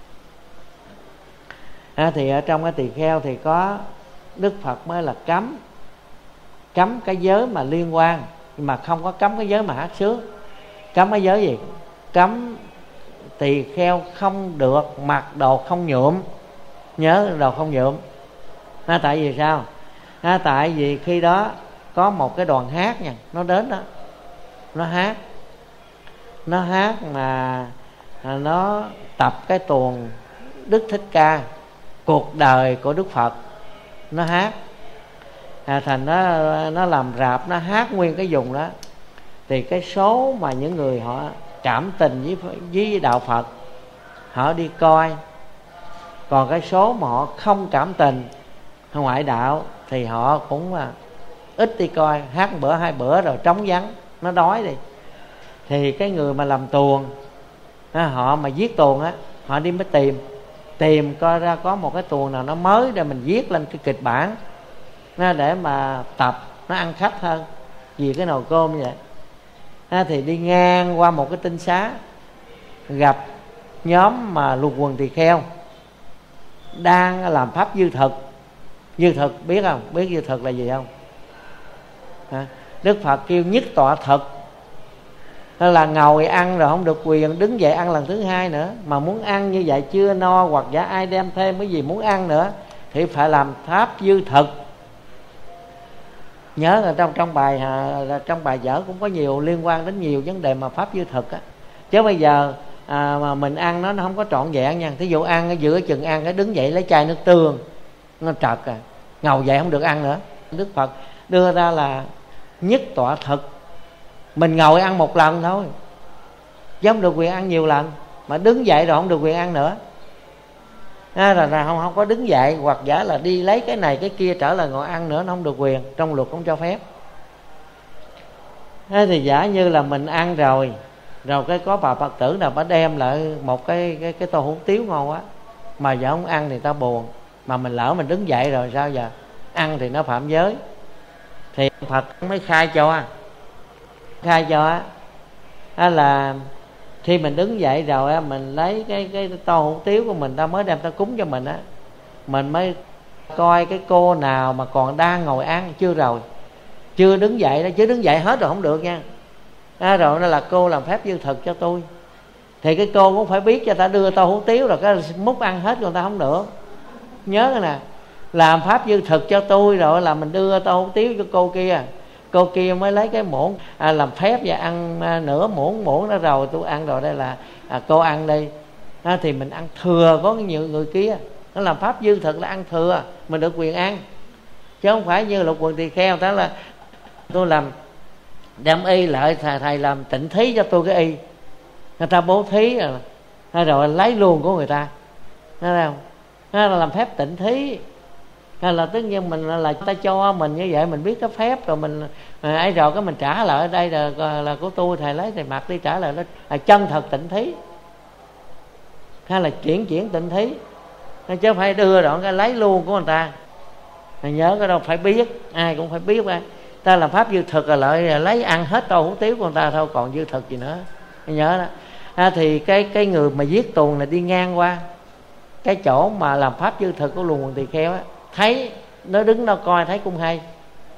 À, thì ở trong cái tỳ kheo thì có Đức Phật mới là cấm cấm cái giới mà liên quan, nhưng mà không có cấm cái giới mà hát sướng. Cấm cái giới gì? Cấm tỳ kheo không được mặc đồ không nhuộm, nhớ đồ không nhuộm. À, tại vì sao? À, tại vì khi đó có một cái đoàn hát nha, nó đến đó, nó hát nó hát mà nó tập cái tuồng Đức Thích Ca, cuộc đời của Đức Phật, nó hát. À, thành nó nó làm rạp, nó hát nguyên cái vùng đó. Thì cái số mà những người họ cảm tình với với đạo Phật, họ đi coi. Còn cái số mà họ không cảm tình, ngoại đạo, thì họ cũng mà ít đi coi, hát một bữa hai bữa rồi trống vắng, nó đói đi. Thì cái người mà làm tuồng, họ mà viết tuồng á, họ đi mới tìm tìm coi ra có một cái tuồng nào nó mới để mình viết lên cái kịch bản để mà tập, nó ăn khách hơn vì cái nồi cơm như vậy. À, thì đi ngang qua một cái tinh xá, gặp nhóm mà lục quần tỳ kheo đang làm pháp dư thực. Dư thực biết không? Biết dư thực là gì không? À, Đức Phật kêu nhất tọa thực, đó là ngồi ăn rồi không được quyền đứng dậy ăn lần thứ hai nữa. Mà muốn ăn như vậy chưa no, hoặc giả ai đem thêm cái gì muốn ăn nữa, thì phải làm pháp dư thực. Nhớ là trong trong bài là trong bài vở cũng có nhiều liên quan đến nhiều vấn đề mà pháp dư thực á. Chứ bây giờ à, mà mình ăn nó nó không có trọn vẹn nha. Thí dụ ăn ở giữa chừng ăn cái đứng dậy lấy chai nước tương, nó trật à, ngầu dậy không được ăn nữa. Đức Phật đưa ra là nhất tọa thực, mình ngồi ăn một lần thôi, chứ không được quyền ăn nhiều lần. Mà đứng dậy rồi không được quyền ăn nữa. À, là, là không không có đứng dậy, hoặc giả là đi lấy cái này cái kia trở lại ngồi ăn nữa, nó không được quyền, trong luật không cho phép. À, thì giả như là mình ăn rồi, rồi cái có bà Phật tử nào bà đem lại một cái cái cái tô hủ tiếu ngon quá, mà giờ không ăn thì ta buồn, mà mình lỡ mình đứng dậy rồi sao giờ? Ăn thì nó phạm giới. Thì Phật mới khai cho khai cho á là khi mình đứng dậy rồi á, mình lấy cái cái tô hủ tiếu của mình, ta mới đem ta cúng cho mình á, mình mới coi cái cô nào mà còn đang ngồi ăn chưa rồi, chưa đứng dậy đó, chứ đứng dậy hết rồi không được nha. À, rồi đó là cô làm phép dư thực cho tôi, thì cái cô cũng phải biết cho ta đưa tô hủ tiếu rồi cái múc ăn hết rồi ta không được. Nhớ cái nè, làm pháp dư thực cho tôi rồi là mình đưa tô hủ tiếu cho cô kia, cô kia mới lấy cái muỗng à, làm phép và ăn à, nửa muỗng muỗng đó rồi tôi ăn rồi, đây là à, cô ăn đi. À, thì mình ăn thừa có nhiều người kia, nó làm pháp dư thực là ăn thừa, mình được quyền ăn, chứ không phải như lục quần tỳ kheo đó là tôi làm đem y lại, thầy, thầy làm tịnh thí cho tôi cái y, người ta bố thí rồi, rồi lấy luôn của người ta, thấy không? Là làm phép tịnh thí, hay là tất nhiên mình là, là ta cho mình như vậy, mình biết cái phép rồi mình ấy rồi cái mình trả lại ở đây là, là của tôi, thầy lấy thầy mặc đi trả lại, nó là chân thật tịnh thí, hay là chuyển chuyển tịnh thí, chứ không phải đưa đoạn cái lấy luôn của người ta. Thầy nhớ cái đâu phải biết, ai cũng phải biết ra. Ta làm pháp dư thực là lợi là lấy ăn hết tô hủ tiếu của người ta thôi, còn dư thực gì nữa. Thầy nhớ đó. À, thì cái cái người mà viết tuồng này đi ngang qua cái chỗ mà làm pháp dư thực của luồng quần tỳ kheo á, thấy nó đứng nó coi thấy cũng hay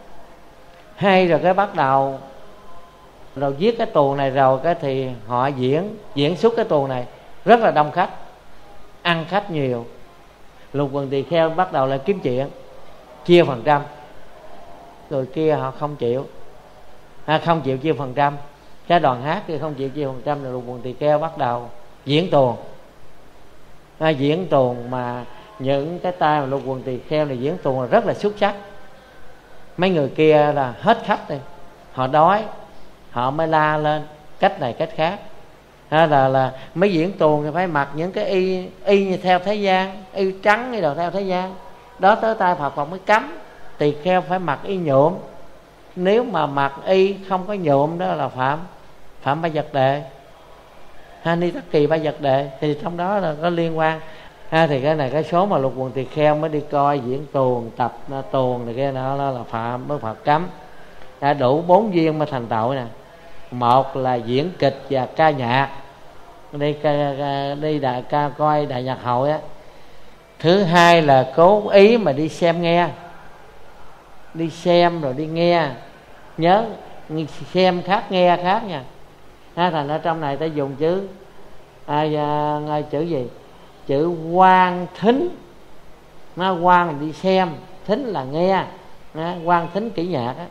hay rồi cái bắt đầu rồi viết cái tuồng này rồi cái thì họ diễn diễn xuất cái tuồng này rất là đông khách, ăn khách nhiều. Lục quần tỳ kheo bắt đầu là kiếm chuyện, chia phần trăm. Người kia họ không chịu, à, không chịu chia phần trăm, cái đoàn hát kia không chịu chia phần trăm, rồi lục quần tỳ kheo bắt đầu diễn tuồng. À, diễn tuồng mà những cái tay mà lục quần tỳ kheo này diễn tuồng là rất là xuất sắc. Mấy người kia là hết khách rồi, họ đói, họ mới la lên cách này cách khác. À, là là mấy diễn tuồng thì phải mặc những cái y y như theo thế gian, y trắng như đồ theo thế gian. Đó tới tay Phật Phật mới cấm tỳ kheo phải mặc y nhuộm. Nếu mà mặc y không có nhuộm đó là phạm phạm ba vật đệ, ha, ni tắc kỳ ba vật đệ. Thì trong đó là có liên quan ha, thì cái này cái số mà Lục Quần Tỳ Kheo mới đi coi diễn tuồng tập tuồng này kia nó là phạm, mới Phật cấm. Đã đủ bốn duyên mới thành tội nè. Một là diễn kịch và ca nhạc, đi ca, ca, đi đại ca coi đại nhạc hội á. Thứ hai là cố ý mà đi xem nghe, đi xem rồi đi nghe. Nhớ xem khác nghe khác nha. Ha, thành ở trong này ta dùng chữ à, à, chữ gì? Chữ quan thính. Nó quan là đi xem, thính là nghe. À, quan thính kỹ nhạc á.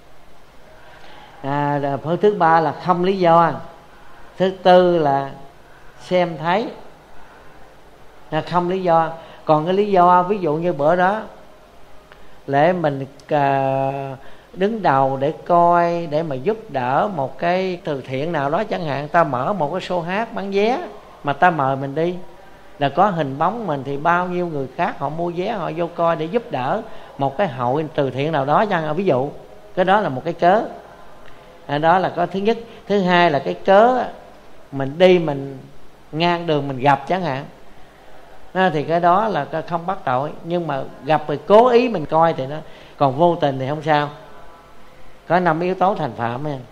À, thứ ba là không lý do. Thứ tư là xem thấy, à, không lý do. Còn cái lý do, ví dụ như bữa đó để mình à, đứng đầu để coi, để mà giúp đỡ một cái từ thiện nào đó chẳng hạn, ta mở một cái show hát bán vé mà ta mời mình đi, là có hình bóng mình thì bao nhiêu người khác họ mua vé họ vô coi để giúp đỡ một cái hội từ thiện nào đó chẳng hạn. Ví dụ cái đó là một cái cớ, à, đó là có thứ nhất. Thứ hai là cái cớ mình đi, mình ngang đường mình gặp chẳng hạn, à, thì cái đó là không bắt tội. Nhưng mà gặp rồi cố ý mình coi thì nó, còn vô tình thì không sao. Có năm yếu tố thành phạm nha.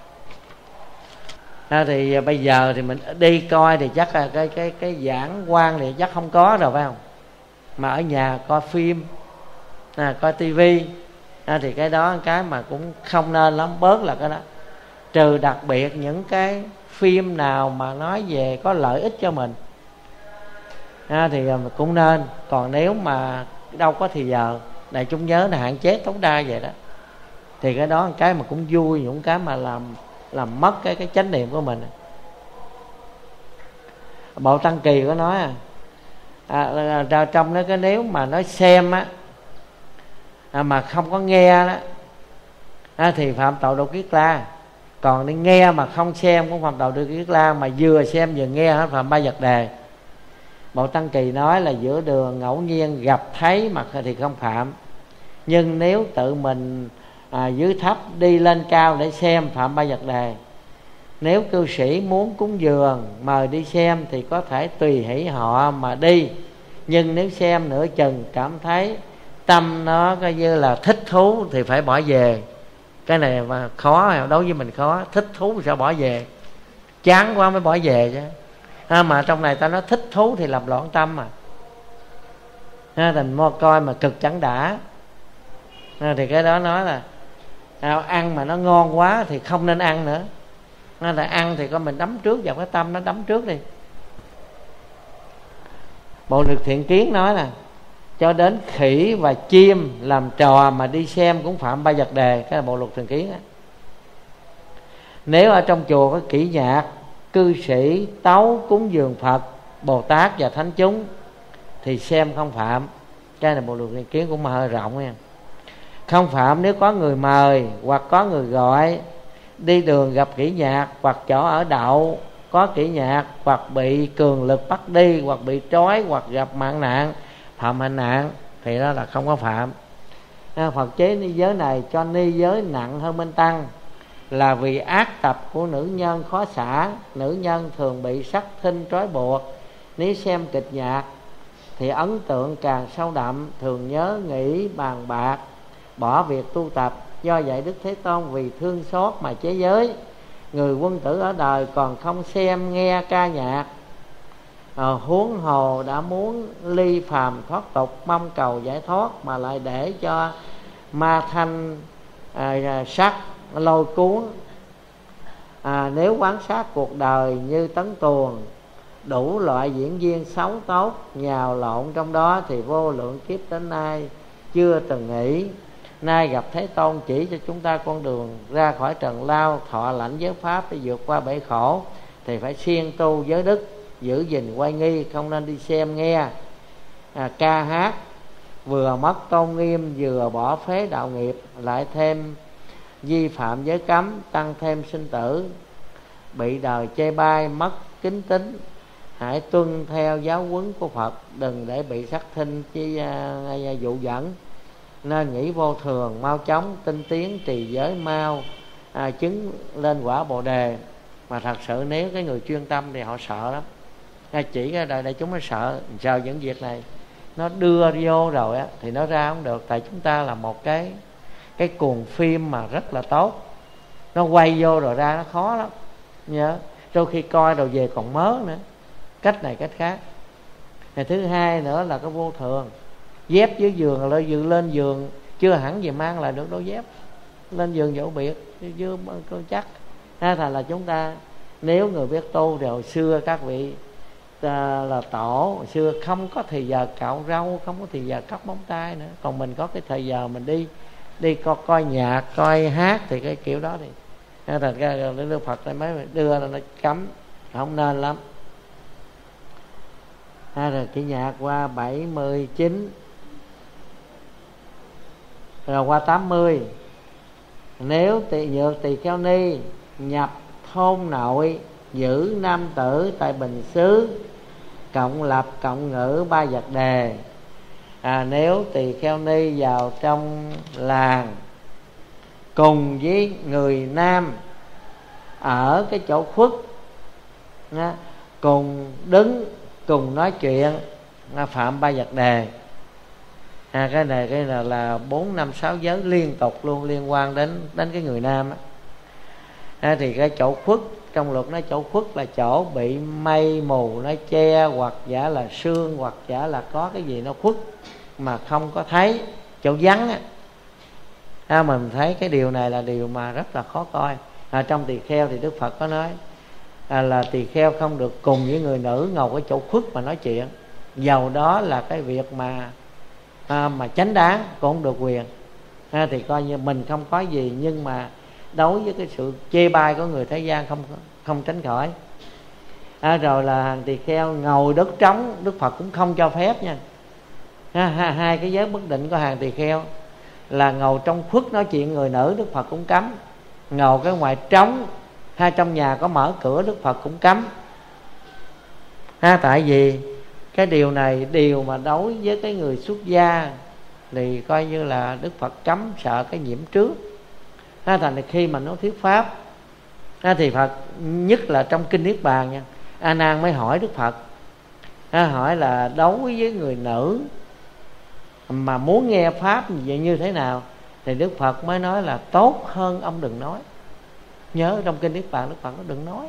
À, thì bây giờ thì mình đi coi thì chắc là cái cái cái giảng quan thì chắc không có rồi phải không? Mà ở nhà coi phim, à, coi tivi, à, thì cái đó cái mà cũng không nên lắm, bớt là cái đó. Trừ đặc biệt những cái phim nào mà nói về có lợi ích cho mình, à, thì cũng nên. Còn nếu mà đâu có thì giờ, đại chúng nhớ là hạn chế tối đa vậy đó, thì cái đó cái mà cũng vui, những cái mà làm làm mất cái cái chánh niệm của mình. Bộ Tăng Kỳ có nói à, à trong đó cái nếu mà nói xem á, à, mà không có nghe đó, à, thì phạm tội Độ Kiết La. Còn đi nghe mà không xem cũng phạm tội Độ Kiết La, mà vừa xem vừa nghe hết phạm ba vật đề. Bộ Tăng Kỳ nói là giữa đường ngẫu nhiên gặp thấy mà thì không phạm, nhưng nếu tự mình à, dưới thấp đi lên cao để xem phạm ba vật đề. Nếu cư sĩ muốn cúng dường mời đi xem thì có thể tùy hỷ họ mà đi, nhưng nếu xem nửa chừng cảm thấy tâm nó coi như là thích thú thì phải bỏ về. Cái này mà khó, đối với mình khó. Thích thú sao bỏ về, chán quá mới bỏ về chứ, à, mà trong này ta nói thích thú thì làm loạn tâm mà, à, thành mua coi mà cực chẳng đã, à, thì cái đó nói là à, ăn mà nó ngon quá thì không nên ăn nữa. Nên là ăn thì con mình đắm trước vào cái tâm nó đắm trước đi. Bộ Lực Thiện Kiến nói là cho đến khỉ và chim làm trò mà đi xem cũng phạm ba vật đề. Cái là Bộ Luật Thiện Kiến đó. Nếu ở trong chùa có kỹ nhạc, cư sĩ tấu cúng dường Phật, Bồ Tát và thánh chúng thì xem không phạm. Cái này Bộ Luật Thiện Kiến cũng hơi rộng nha. Không phạm nếu có người mời hoặc có người gọi, đi đường gặp kỹ nhạc hoặc chỗ ở đậu có kỹ nhạc, hoặc bị cường lực bắt đi, hoặc bị trói, hoặc gặp mạng nạn, phạm hành nạn, thì đó là không có phạm. À, Phật chế ni giới này cho ni giới nặng hơn bên tăng, là vì ác tập của nữ nhân khó xả. Nữ nhân thường bị sắc thinh trói buộc, nếu xem kịch nhạc thì ấn tượng càng sâu đậm, thường nhớ nghĩ bàn bạc, bỏ việc tu tập. Do vậy Đức Thế Tôn vì thương xót mà chế giới. Người quân tử ở đời còn không xem nghe ca nhạc, à, huống hồ đã muốn ly phàm thoát tục, mong cầu giải thoát, mà lại để cho ma thanh à, sắc lôi cuốn. À, nếu quán sát cuộc đời như tấn tuồng, đủ loại diễn viên xấu tốt nhào lộn trong đó, thì vô lượng kiếp đến nay chưa từng nghĩ. Nay gặp Thế Tôn chỉ cho chúng ta con đường ra khỏi trần lao, thọ lãnh giới pháp để vượt qua bể khổ, thì phải siêng tu giới đức, giữ gìn oai nghi, không nên đi xem nghe à, ca hát, vừa mất tôn nghiêm, vừa bỏ phế đạo nghiệp, lại thêm vi phạm giới cấm, tăng thêm sinh tử, bị đời chê bai, mất kính tín. Hãy tuân theo giáo huấn của Phật, đừng để bị sắc thinh chi à, dụ dẫn. Nên nghĩ vô thường, mau chóng tinh tiến trì giới, mau à, chứng lên quả Bồ Đề. Mà thật sự nếu cái người chuyên tâm thì họ sợ lắm, Ra chỉ cái đại, đại chúng nó sợ sợ những việc này nó đưa vô rồi á thì nó ra không được. Tại chúng ta là một cái cái cuồng phim mà rất là tốt, nó quay vô rồi ra nó khó lắm nhớ. Đôi khi coi rồi về còn mớ nữa, cách này cách khác. Ngày thứ hai nữa là cái vô thường. Dép dưới giường là dự lên giường chưa hẳn gì mang lại được đôi dép, lên giường dỗ biệt chưa có chắc. Thế thành là chúng ta nếu người biết tu thì hồi xưa các vị à, là tổ hồi xưa không có thời giờ cạo râu, không có thời giờ cắt móng tay nữa. Còn mình có cái thời giờ mình đi đi coi, coi nhạc, coi hát thì cái kiểu đó thì thành ra Đức Phật này mới đưa ra nó cấm, không nên lắm. Ha, rồi cái nhạc qua bảy mươi chín, rồi qua tám mươi. Nếu tỳ nhược tỳ kheo ni nhập thôn nội, giữ nam tử tại bình xứ, cộng lập cộng ngữ ba vật đề. À, nếu tỳ kheo ni vào trong làng cùng với người nam ở cái chỗ khuất, cùng đứng cùng nói chuyện, phạm ba vật đề. À, cái này cái này là bốn năm sáu giới liên tục luôn, liên quan đến đến cái người nam á. À, thì cái chỗ khuất trong luật nói chỗ khuất là chỗ bị mây mù nó che, hoặc giả là sương, hoặc giả là có cái gì nó khuất mà không có thấy, chỗ vắng á. À, mình thấy cái điều này là điều mà rất là khó coi. À, trong tỳ kheo thì Đức Phật có nói à, là tỳ kheo không được cùng với người nữ ngồi cái chỗ khuất mà nói chuyện, dầu đó là cái việc mà à, mà chánh đáng cũng không được quyền. À, thì coi như mình không có gì, nhưng mà đối với cái sự chê bai của người thế gian không không tránh khỏi. À, rồi là hàng tỳ kheo ngồi đất trống, Đức Phật cũng không cho phép nha. À, hai, hai cái giới bất định của hàng tỳ kheo là ngồi trong khuất nói chuyện người nữ, Đức Phật cũng cấm. Ngồi cái ngoài trống, hai trong nhà có mở cửa, Đức Phật cũng cấm. À, tại vì cái điều này điều mà đối với cái người xuất gia thì coi như là Đức Phật cấm, sợ cái nhiễm trước. À, thành thì khi mà nó thuyết pháp à, thì Phật nhất là trong kinh Niết Bàn nha, A Nan mới hỏi Đức Phật à, hỏi là đối với người nữ mà muốn nghe pháp vậy như thế nào, thì Đức Phật mới nói là tốt hơn ông đừng nói. Nhớ trong kinh Niết Bàn Đức Phật nó đừng nói.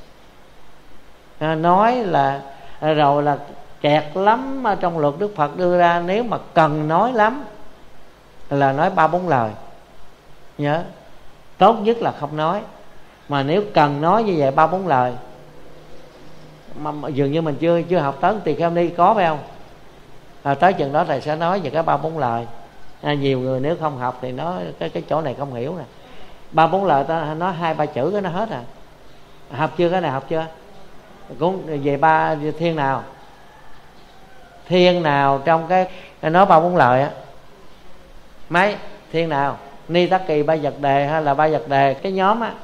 À, nói là à, rồi là kẹt lắm. Trong luật Đức Phật đưa ra nếu mà cần nói lắm là nói ba bốn lời. Nhớ tốt nhất là không nói, mà nếu cần nói như vậy ba bốn lời mà, mà dường như mình chưa chưa học tới tỳ kheo ni có phải không? À, tới chừng đó thầy sẽ nói về cái ba bốn lời. À, nhiều người nếu không học thì nó cái cái chỗ này không hiểu nè. Ba bốn lời ta nói hai ba chữ cái nó hết à. Học chưa? Cái này học chưa? Cũng về ba thiên nào thiên nào trong cái nói ba bốn lời á, mấy thiên nào? Ni Tắc Kỳ ba vật đề hay là ba vật đề? Cái nhóm á,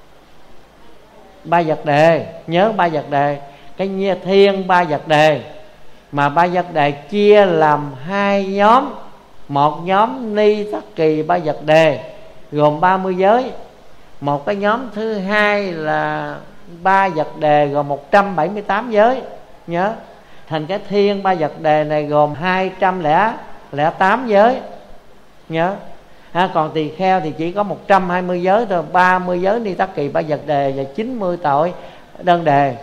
ba vật đề. Nhớ ba vật đề, cái thiên ba vật đề. Mà ba vật đề chia làm hai nhóm. Một nhóm Ni Tắc Kỳ ba vật đề gồm ba mươi giới. Một cái nhóm thứ hai là ba vật đề gồm một trăm bảy mươi tám giới. Nhớ thành cái thiên ba vật đề này gồm hai trăm lẻ tám giới. Nhớ à, còn tỳ kheo thì chỉ có một trăm hai mươi giới thôi. Ba mươi giới Ni Tắc Kỳ ba vật đề và chín mươi tội đơn đề.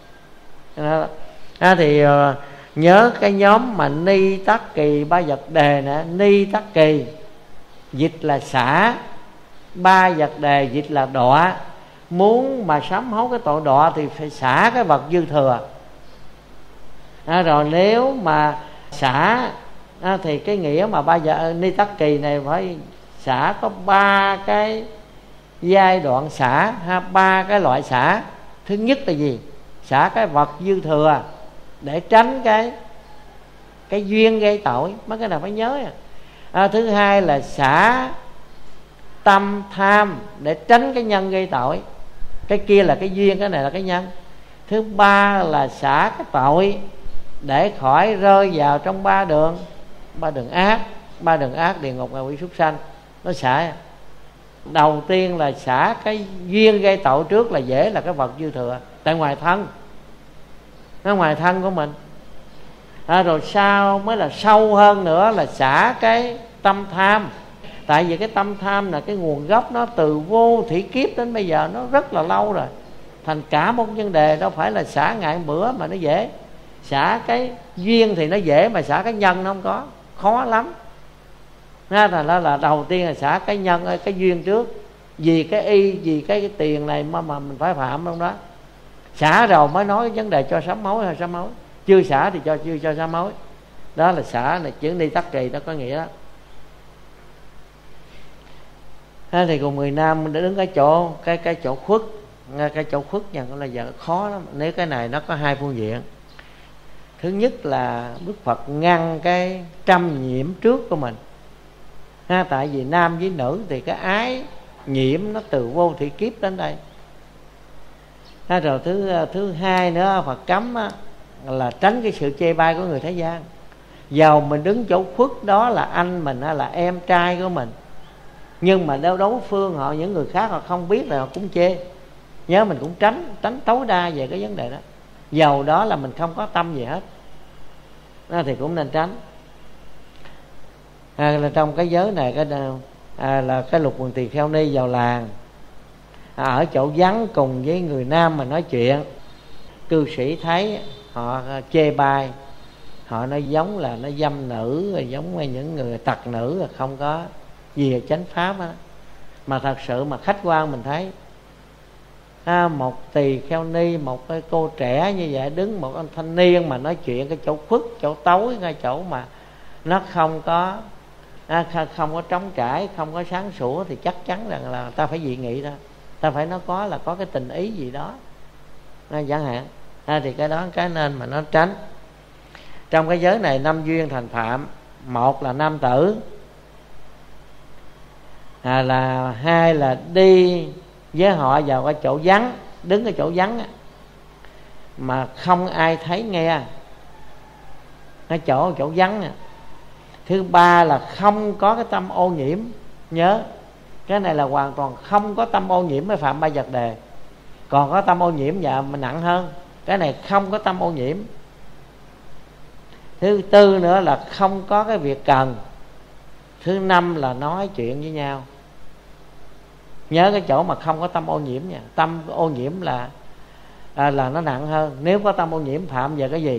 À, thì uh, nhớ cái nhóm mà Ni Tắc Kỳ ba vật đề nè. Ni Tắc Kỳ dịch là xả, ba vật đề dịch là đọa. Muốn mà sám hối cái tội đọa thì phải xả cái vật dư thừa. À, rồi nếu mà xả à, thì cái nghĩa mà ba vật Ni Tắc Kỳ này phải xả có ba cái giai đoạn xả ha, ba cái loại xả. Thứ nhất là gì? Xả cái vật dư thừa để tránh cái cái duyên gây tội. Mấy cái nào phải nhớ à. À, thứ hai là xả tâm tham để tránh cái nhân gây tội. Cái kia là cái duyên, cái này là cái nhân. Thứ ba là xả cái tội để khỏi rơi vào trong ba đường ba đường ác. Ba đường ác địa ngục, ngạ quỷ, súc sanh. Nó xả đầu tiên là xả cái duyên gây tội trước, là dễ là cái vật dư thừa tại ngoài thân. nó ngoài thân của mình. À, rồi sau mới là sâu hơn nữa là xả cái tâm tham. Tại vì cái tâm tham là cái nguồn gốc nó từ vô thủy kiếp đến bây giờ, nó rất là lâu rồi. Thành cả một vấn đề đâu phải là xả ngày một bữa mà nó dễ. Xả cái duyên thì nó dễ, mà xả cái nhân nó không có, khó lắm. Nên là, là đầu tiên là xả cái nhân, cái duyên trước. Vì cái y, vì cái, cái tiền này mà, mà mình phải phạm trong đó. Xả rồi mới nói cái vấn đề cho sám hối hay sám hối. Chưa xả thì cho chưa cho sám hối. Đó là xả là chuyển đi tắc trì, đó có nghĩa đó. Thế thì cùng người nam để đứng cái chỗ cái cái chỗ khuất, cái chỗ khuất nha, là giờ khó lắm. Nếu cái này nó có hai phương diện. Thứ nhất là Đức Phật ngăn cái trăm nhiễm trước của mình. Ha, tại vì nam với nữ thì cái ái nhiễm nó từ vô thị kiếp đến đây. Ha, rồi thứ thứ hai nữa Phật cấm á, là tránh cái sự chê bai của người thế gian. Dầu mình đứng chỗ khuất đó là anh mình hay là em trai của mình, nhưng mà đâu đối phương họ, những người khác họ không biết là họ cũng chê. Nhớ mình cũng tránh tránh tối đa về cái vấn đề đó. Dầu đó là mình không có tâm gì hết, đó thì cũng nên tránh. À, là trong cái giới này cái à, là cái Lục Quần Tỳ Kheo Ni vào làng, à, ở chỗ vắng cùng với người nam mà nói chuyện. Cư sĩ thấy họ chê bai, họ nói giống là nó dâm nữ, giống như những người tặc nữ, không có gì chánh pháp đó. Mà thật sự mà khách quan mình thấy, à, một tỳ kheo ni, một cái cô trẻ như vậy đứng, một anh thanh niên mà nói chuyện cái chỗ khuất, chỗ tối, cái chỗ mà nó không có à, không có trống trải, không có sáng sủa, thì chắc chắn rằng là ta phải dị nghị đó. Ta phải nó có là có cái tình ý gì đó, à, chẳng hạn. À, thì cái đó cái nên mà nó tránh. Trong cái giới này năm duyên thành phạm. Một là nam tử, à, là hai là đi với họ vào cái chỗ vắng, đứng cái chỗ vắng á, mà không ai thấy nghe, cái chỗ chỗ vắng à. Thứ ba là không có cái tâm ô nhiễm. Nhớ cái này là hoàn toàn không có tâm ô nhiễm mới phạm ba vật đề. Còn có tâm ô nhiễm dạ mình nặng hơn. Cái này không có tâm ô nhiễm. Thứ tư nữa là không có cái việc cần. Thứ năm là nói chuyện với nhau. Nhớ cái chỗ mà không có tâm ô nhiễm nha. Tâm ô nhiễm là à, là nó nặng hơn. Nếu có tâm ô nhiễm phạm về cái gì?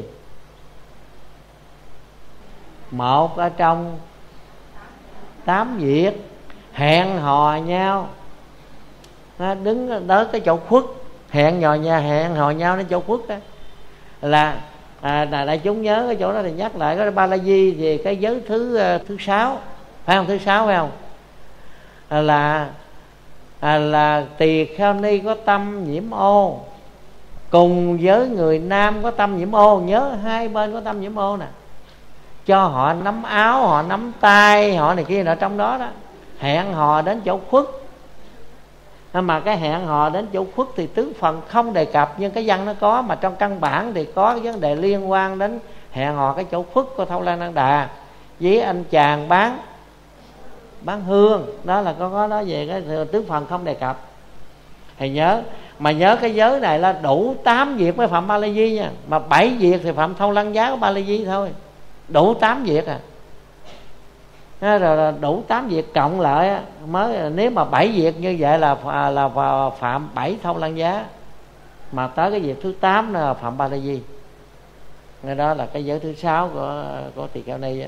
Một ở trong tám việc hẹn hò nhau, nó đứng tới cái chỗ khuất, hẹn hò nhau, hẹn hò nhau đến chỗ khuất đó. Là à, đại chúng nhớ cái chỗ đó thì nhắc lại cái Ba La Di về cái giới thứ thứ sáu, phải không? Thứ sáu phải không? À, là à, là tỳ kheo ni có tâm nhiễm ô cùng với người nam có tâm nhiễm ô. Nhớ hai bên có tâm nhiễm ô nè, cho họ nắm áo, họ nắm tay, họ này kia ở trong đó đó. Hẹn hò đến chỗ khuất. Mà cái hẹn hò đến chỗ khuất thì tứ phần không đề cập, nhưng cái văn nó có. Mà trong căn bản thì có cái vấn đề liên quan đến hẹn hò cái chỗ khuất của Thâu Lan Đăng Đà với anh chàng bán bán hương. Đó là có có nói về cái tứ phần không đề cập. Thầy nhớ. Mà nhớ cái giới này là đủ tám việc mới phạm Ba La Di nha. Mà bảy việc thì phạm Thâu Lăng Giá của Ba La Di thôi. Đủ tám việc à. Rồi, rồi đủ tám việc cộng lại mới, nếu mà bảy việc như vậy là là phạm bảy Thâu Lăng Giá. Mà tới cái việc thứ tám là phạm Ba La Di. Đó là cái giới thứ sáu của của tỳ kheo ni á.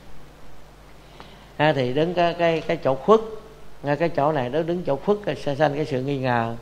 À, thì đứng cái cái cái chỗ khuất, ngay cái chỗ này đó, đứng chỗ khuất sẽ sanh cái sự nghi ngờ.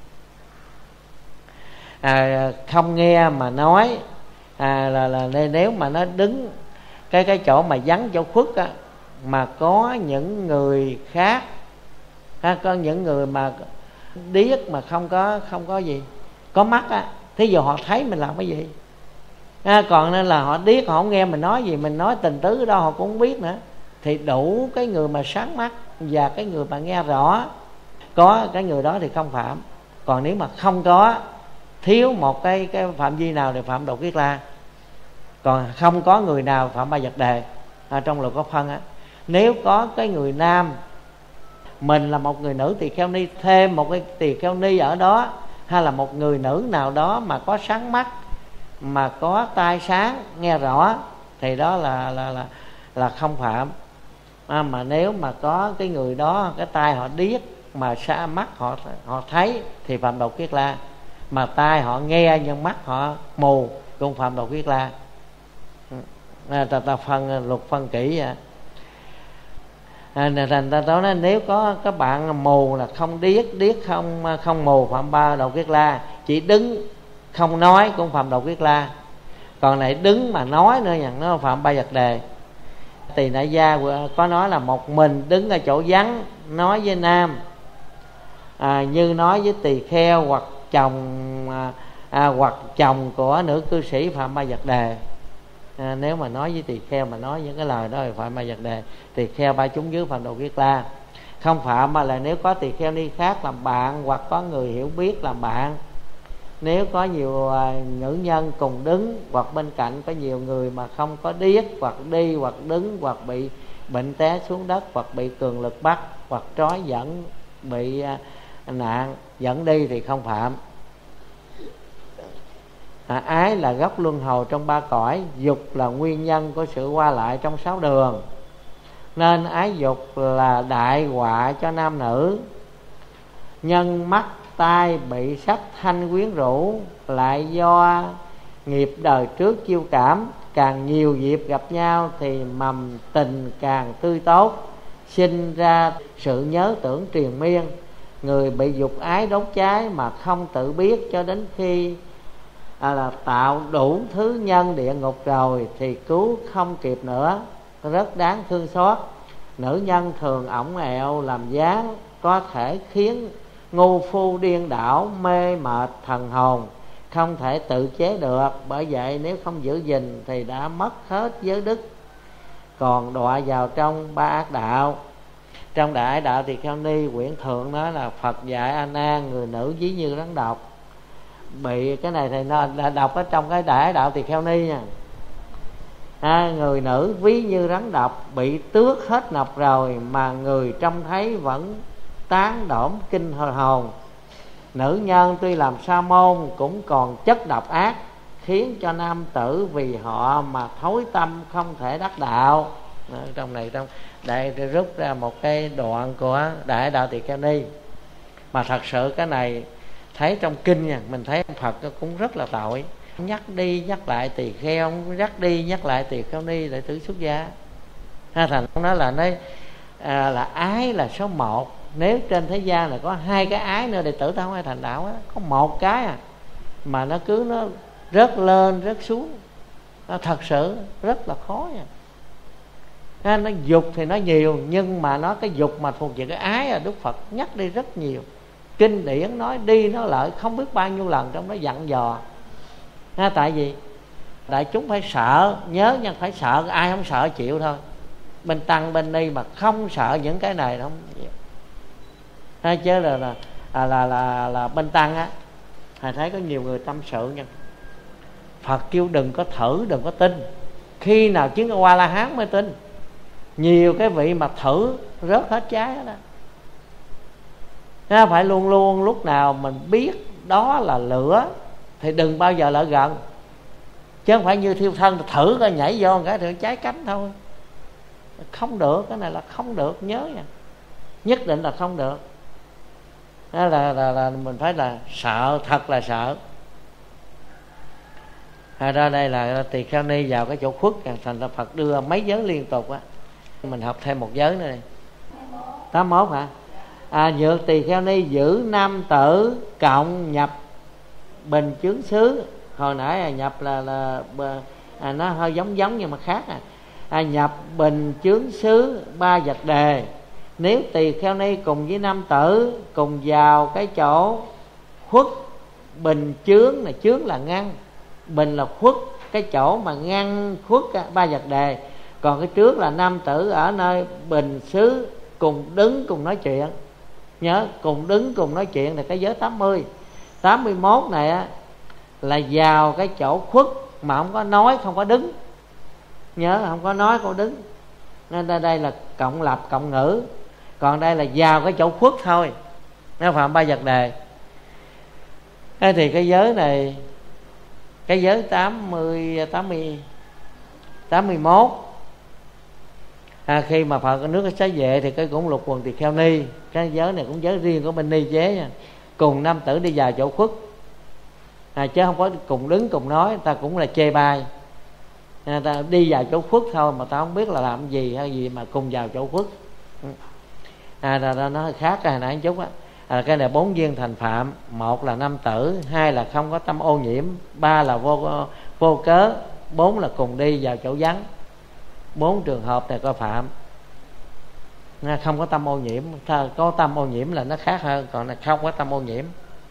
À, không nghe mà nói, à, là, là nếu mà nó đứng cái cái chỗ mà vắng chỗ khuất á, mà có những người khác, ha, có những người mà điếc mà không có không có gì, có mắt á, thí dụ họ thấy mình làm cái gì, à, còn nên là họ điếc, họ không nghe mình nói gì, mình nói tình tứ đâu họ cũng không biết nữa, thì đủ cái người mà sáng mắt và cái người mà nghe rõ, có cái người đó thì không phạm. Còn nếu mà không có, thiếu một cái cái phạm vi nào thì phạm Độ Kiết La. Còn không có người nào phạm ba vật đề. À, trong luật có phân á, nếu có cái người nam, mình là một người nữ tỳ kheo ni, thêm một cái tỳ kheo ni ở đó, hay là một người nữ nào đó mà có sáng mắt, mà có tai sáng nghe rõ thì đó là là là là không phạm. À, mà nếu mà có cái người đó cái tai họ điếc mà xa mắt họ họ thấy thì phạm độc kiết la. Mà tai họ nghe nhưng mắt họ mù cũng phạm độc kiết la. À, ta, ta phân luật phân kỹ vậy. À, thành ta nói nếu có các bạn mù là không điếc, điếc không không mù phạm ba độc kiết la, chỉ đứng không nói cũng phạm độc kiết la. Còn lại đứng mà nói nữa nha, nó phạm ba vật đề. Tỳ Đại Gia có nói là một mình đứng ở chỗ vắng nói với nam, à, như nói với tỳ kheo hoặc chồng à, à, hoặc chồng của nữ cư sĩ phạm ba vật đề. À, nếu mà nói với tỳ kheo mà nói những cái lời đó thì phạm ba vật đề. Tỳ kheo ba chúng dưới phạm độc kiết la. Không phạm mà là nếu có tỳ kheo ni khác làm bạn hoặc có người hiểu biết làm bạn. Nếu có nhiều à, nữ nhân cùng đứng hoặc bên cạnh có nhiều người mà không có điếc hoặc đi hoặc đứng hoặc bị bệnh té xuống đất hoặc bị cường lực bắt hoặc trói dẫn bị à, nạn dẫn đi thì không phạm. À, ái là gốc luân hồi trong ba cõi, dục là nguyên nhân của sự qua lại trong sáu đường, nên ái dục là đại họa cho nam nữ. Nhân mắt tai bị sắc thanh quyến rũ, lại do nghiệp đời trước chiêu cảm, càng nhiều dịp gặp nhau thì mầm tình càng tươi tốt, sinh ra sự nhớ tưởng triền miên. Người bị dục ái đốt cháy mà không tự biết cho đến khi à, là tạo đủ thứ nhân địa ngục rồi thì cứu không kịp nữa, rất đáng thương xót. Nữ nhân thường ổng ẹo làm dáng, có thể khiến ngu phu điên đảo, mê mệt thần hồn, không thể tự chế được. Bởi vậy nếu không giữ gìn thì đã mất hết giới đức, còn đọa vào trong ba ác đạo. Trong Đại Đạo Tỳ Kheo Ni quyển thượng nói là Phật dạy A Nan người nữ ví như rắn độc. Bị cái này thì nó là đọc ở trong cái Đại Đạo Tỳ Kheo Ni nha. À, người nữ ví như rắn độc, bị tước hết nọc rồi mà người trông thấy vẫn tán đổm kinh hồn. Nữ nhân tuy làm sa môn cũng còn chất độc ác, khiến cho nam tử vì họ mà thối tâm không thể đắc đạo. Đó, trong này trong đại rút ra một cái đoạn của Đại Đạo Tỳ Kheo Ni. Mà thật sự cái này thấy trong kinh nha, mình thấy Phật cũng rất là tội, nhắc đi nhắc lại tỳ kheo, nhắc đi nhắc lại tỳ kheo ni đệ tử xuất gia. Ha, thành nó là nói à, là ái là số một. Nếu trên thế gian là có hai cái ái nữa đệ tử ta không ai thành đạo á, có một cái à mà nó cứ nó rớt lên rớt xuống, nó thật sự rất là khó nha. Ha, nó dục thì nó nhiều, nhưng mà nó cái dục mà thuộc về cái ái là Đức Phật nhắc đi rất nhiều. Kinh điển nói đi nói lại không biết bao nhiêu lần trong đó dặn dò. Ha, tại vì đại chúng phải sợ, nhớ nha, phải sợ, ai không sợ chịu thôi. Bên tăng bên ni mà không sợ những cái này không. Ha, chứ là là là là, là, là bên tăng á, thầy thấy có nhiều người tâm sự nha. Phật kêu đừng có thử, đừng có tin, khi nào chứng qua La Hán mới tin. Nhiều cái vị mà thử rớt hết trái đó. Nó phải luôn luôn lúc nào mình biết đó là lửa thì đừng bao giờ lại gần, chứ không phải như thiêu thân thử coi nhảy vô một cái thì cháy cánh thôi. Không được, cái này là không được, nhớ nha, nhất định là không được. Đó là, là, là mình phải là sợ, thật là sợ. À, ra đây là tỳ kheo ni vào cái chỗ khuất, thành ra Phật đưa mấy giới liên tục á. Mình học thêm một giới nữa đây, tám mốt hả? À, nhược tỳ kheo ni giữ nam tử cộng nhập bình chướng xứ. Hồi nãy à, nhập là là à, nó hơi giống giống nhưng mà khác à. À, nhập bình chướng xứ ba vật đề. Nếu tỳ kheo ni cùng với nam tử cùng vào cái chỗ khuất, bình chướng là chướng là ngăn, bình là khuất, cái chỗ mà ngăn khuất ba vật đề. Còn cái trước là nam tử ở nơi bình xứ cùng đứng cùng nói chuyện. Nhớ cùng đứng cùng nói chuyện là cái giới tám mươi. Tám mươi mốt này á là vào cái chỗ khuất mà không có nói, không có đứng. Nhớ không có nói, không có đứng. Nên đây, đây là cộng lập cộng ngữ. Còn đây là vào cái chỗ khuất thôi, nó phạm ba vật đề. Thế thì cái giới này cái giới tám mươi tám mươi tám mươi mốt. À, khi mà Phật ở nước Xá Vệ thì cái cũng lục quần tỳ kheo ni, cái giới này cũng giới riêng của bên ni chế nha, cùng nam tử đi vào chỗ khuất, à, chứ không có cùng đứng cùng nói, ta cũng là chê bai. À, ta đi vào chỗ khuất thôi mà ta không biết là làm gì hay gì mà cùng vào chỗ khuất. À, là nó khác cái hồi nãy chút á. À, cái này bốn duyên thành phạm: một là nam tử, hai là không có tâm ô nhiễm, ba là vô vô cớ, bốn là cùng đi vào chỗ vắng. Bốn trường hợp này coi phạm. Không có tâm ô nhiễm, có tâm ô nhiễm là nó khác hơn, còn là không có tâm ô nhiễm.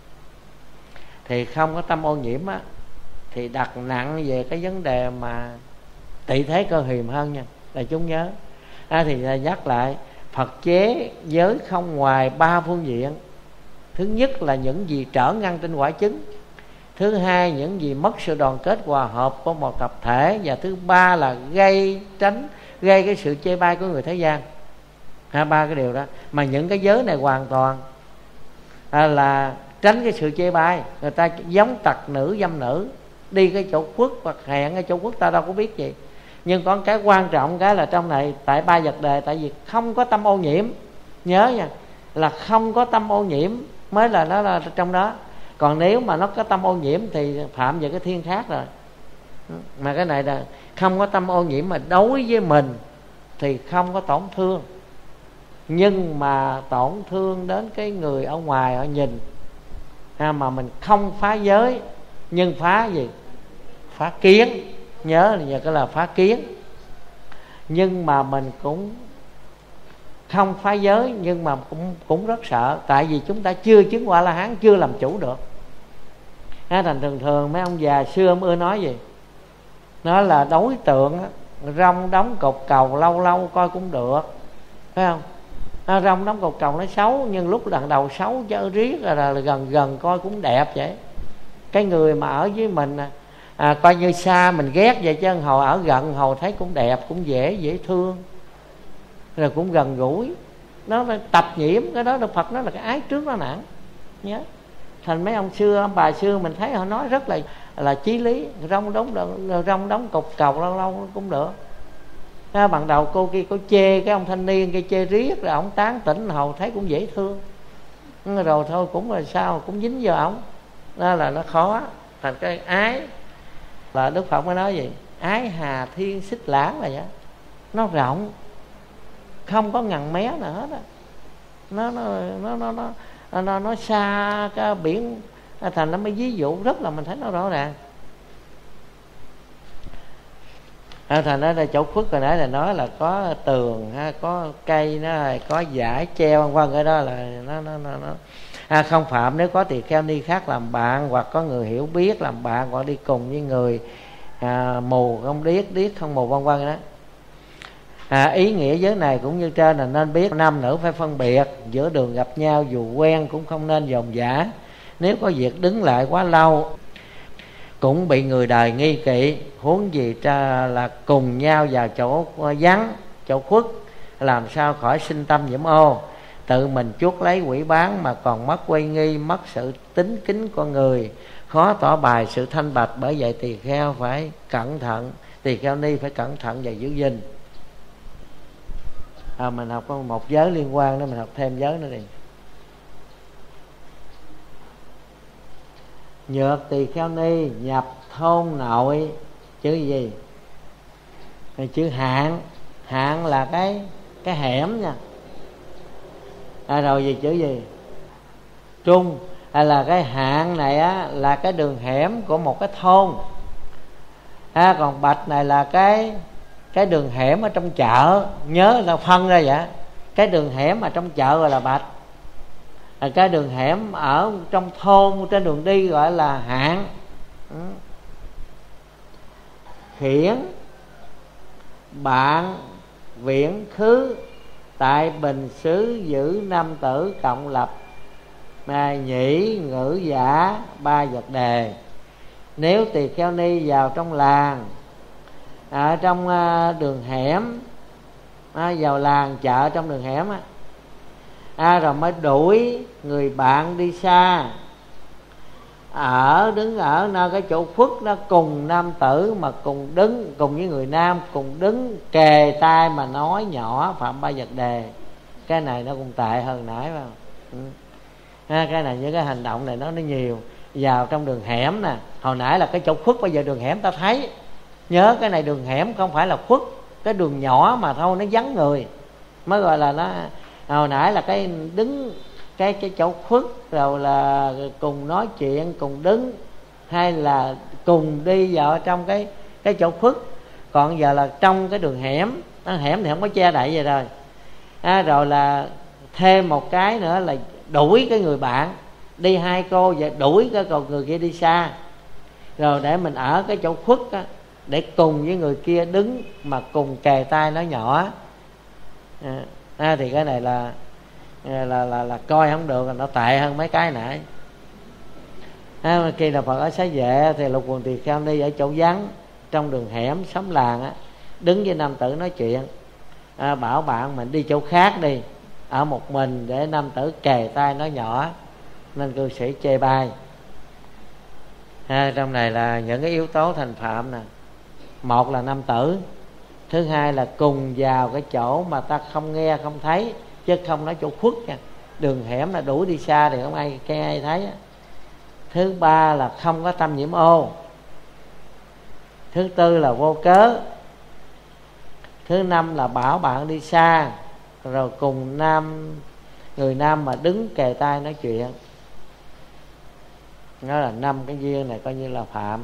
Thì không có tâm ô nhiễm á, thì đặt nặng về cái vấn đề mà tị thế cơ hiềm hơn nha, là chúng nhớ. À, thì nhắc lại, Phật chế giới không ngoài ba phương diện. Thứ nhất là những gì trở ngăn tinh quả chứng, thứ hai những gì mất sự đoàn kết hòa hợp của một tập thể, và thứ ba là gây tránh gây cái sự chê bai của người thế gian. À, ba cái điều đó mà những cái giới này hoàn toàn à, là tránh cái sự chê bai. Người ta giống tặc nữ dâm nữ, đi cái chỗ khuất hoặc hẹn cái chỗ khuất ta đâu có biết gì. Nhưng có cái quan trọng cái là trong này tại ba vật đề, tại vì không có tâm ô nhiễm, nhớ nha, là không có tâm ô nhiễm mới là nó là trong đó. Còn nếu mà nó có tâm ô nhiễm thì phạm về cái thiên khác rồi. Mà cái này là không có tâm ô nhiễm mà đối với mình thì không có tổn thương, nhưng mà tổn thương đến cái người ở ngoài họ nhìn. À, mà mình không phá giới, nhưng phá gì? Phá kiến. Nhớ là cái là phá kiến. Nhưng mà mình cũng không phá giới, nhưng mà cũng cũng rất sợ, tại vì chúng ta chưa chứng quả La Hán, chưa làm chủ được. À, thành thường thường mấy ông già xưa ưa nói gì? Nó là đối tượng á, rong đóng cột cầu lâu lâu coi cũng được, phải không? À, rong đóng cột cầu nó xấu, nhưng lúc lần đầu xấu chứ riết là, là gần gần coi cũng đẹp vậy. Cái người mà ở với mình à, coi như xa mình ghét vậy, chứ hồi ở gần hồi thấy cũng đẹp, cũng dễ dễ thương, rồi cũng gần gũi. Nó là tập nhiễm cái đó. Đức Phật nó là cái ái trước nó nặng, nhớ. Thành mấy ông xưa, ông bà xưa mình thấy họ nói rất là là chí lý. Rong đóng rong đóng cột cầu lâu lâu cũng được. À, ban đầu cô kia cô chê cái ông thanh niên kia chê riết, rồi ông tán tỉnh hầu thấy cũng dễ thương, rồi thôi cũng là sao cũng dính vào ổng. Đó là nó khó. Thành cái ái là Đức Phật mới nói gì? Ái hà thiên xích lãng là vậy. Nó rộng, không có ngần mé nào hết á. Nó nó nó nó nó nó, nó xa cái biển. Thành nó mới ví dụ rất là mình thấy nó rõ ràng. À, thành ra là chỗ khuất hồi nãy là nói là có tường ha, có cây, nó có dải treo vân vân, cái đó là nó nó nó, nó. À, không phạm nếu có tỳ kheo ni khác làm bạn, hoặc có người hiểu biết làm bạn, hoặc đi cùng với người à, mù không điếc, điếc không mù vân vân đó. À, ý nghĩa giới này cũng như trên là nên biết nam nữ phải phân biệt, giữa đường gặp nhau dù quen cũng không nên dòng dã. Nếu có việc đứng lại quá lâu cũng bị người đời nghi kỵ, huống gì ra là cùng nhau vào chỗ vắng, chỗ khuất, làm sao khỏi sinh tâm nhiễm ô. Tự mình chuốc lấy quỷ bán mà còn mất uy nghi, mất sự tín kính con người, khó tỏ bài sự thanh bạch. Bởi vậy tỳ kheo phải cẩn thận, tỳ kheo ni phải cẩn thận và giữ gìn. À, mình học có một giới liên quan đó, mình học thêm giới nữa đi. Nhược tỳ kheo ni nhập thôn nội, chữ gì? Chữ hạn. Hạn là cái cái hẻm nha. À, rồi gì chữ gì? Trung. À, là cái hạn này á, là cái đường hẻm của một cái thôn. À, còn bạch này là cái cái đường hẻm ở trong chợ. Nhớ là phân ra vậy. Cái đường hẻm ở trong chợ gọi là bạch, à, cái đường hẻm ở trong thôn trên đường đi gọi là hạn. Ừ. Khiển bạn viễn khứ tại bình xứ giữ nam tử cộng lập mà nhĩ ngữ giả ba vật đề. Nếu tỳ kheo ni vào trong làng, ở trong đường hẻm, à, vào làng chợ trong đường hẻm á, à, rồi mới đuổi người bạn đi xa, ở đứng ở nơi cái chỗ khuất đó, cùng nam tử mà cùng đứng, cùng với người nam cùng đứng kề tai mà nói nhỏ phạm ba vật đề. Cái này nó cũng tệ hơn nãy phải không? Ừ. À, cái này những cái hành động này nó nó nhiều. Vào trong đường hẻm nè, hồi nãy là cái chỗ khuất, bây giờ đường hẻm ta thấy. Nhớ cái này đường hẻm không phải là khuất, cái đường nhỏ mà thôi, nó vắng người mới gọi là nó. Hồi nãy là cái đứng cái cái chỗ khuất, rồi là cùng nói chuyện, cùng đứng, hay là cùng đi vào trong cái cái chỗ khuất. Còn giờ là trong cái đường hẻm, hẻm thì không có che đậy vậy rồi. À, rồi là thêm một cái nữa là đuổi cái người bạn đi, hai cô và đuổi cái còn người kia đi xa, rồi để mình ở cái chỗ khuất á, để cùng với người kia đứng mà cùng kề tai nói nhỏ. À, à, thì cái này là là là là, là coi không được, là nó tệ hơn mấy cái nãy. À, khi là Phật ở Xá Vệ thì Lục Quần Tỳ Kheo Ni ở chỗ vắng trong đường hẻm xóm làng á, đứng với nam tử nói chuyện. À, bảo bạn mình đi chỗ khác đi, ở một mình để nam tử kề tai nói nhỏ, nên cư sĩ chê bai. À, trong này là những cái yếu tố thành phạm nè. Một là nam tử, thứ hai là cùng vào cái chỗ mà ta không nghe không thấy, chứ không nói chỗ khuất nha. Đường hẻm là đuổi đi xa thì không ai cái ai thấy. Thứ ba là không có tâm nhiễm ô. Thứ tư là vô cớ. Thứ năm là bảo bạn đi xa, rồi cùng nam người nam mà đứng kề tai nói chuyện. Đó là năm cái duyên này coi như là phạm.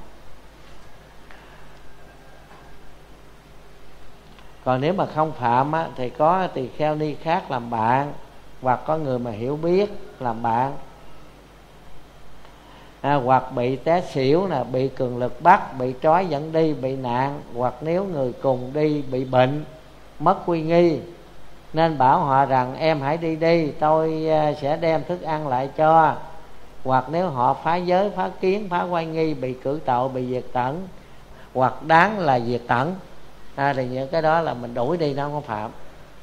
Còn nếu mà không phạm á, thì có tỳ kheo ni khác làm bạn, hoặc có người mà hiểu biết làm bạn. À, hoặc bị té xỉu nè, bị cường lực bắt, bị trói dẫn đi, bị nạn, hoặc nếu người cùng đi bị bệnh, mất uy nghi, nên bảo họ rằng em hãy đi đi, tôi sẽ đem thức ăn lại cho. Hoặc nếu họ phá giới, phá kiến, phá oai nghi, bị cử tội, bị diệt tận, hoặc đáng là diệt tận. À, thì những cái đó là mình đuổi đi, nó không phạm.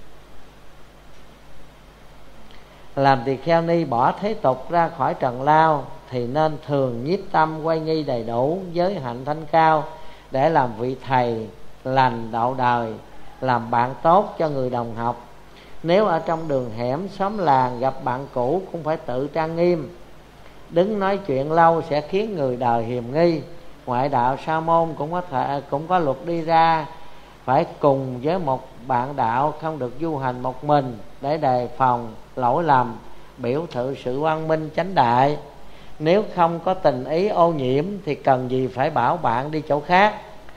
Làm tỳ kheo ni bỏ thế tục ra khỏi trần lao, thì nên thường nhiếp tâm quay nghi đầy đủ, giới hạnh thanh cao, để làm vị thầy lành đạo đời, làm bạn tốt cho người đồng học. Nếu ở trong đường hẻm xóm làng gặp bạn cũ, cũng phải tự trang nghiêm. Đứng nói chuyện lâu sẽ khiến người đời hiềm nghi. Ngoại đạo sa môn cũng có thể cũng có luật đi ra, phải cùng với một bạn đạo, không được du hành một mình, để đề phòng lỗi lầm, biểu thị sự quang minh chánh đại. Nếu không có tình ý ô nhiễm thì cần gì phải bảo bạn đi chỗ khác.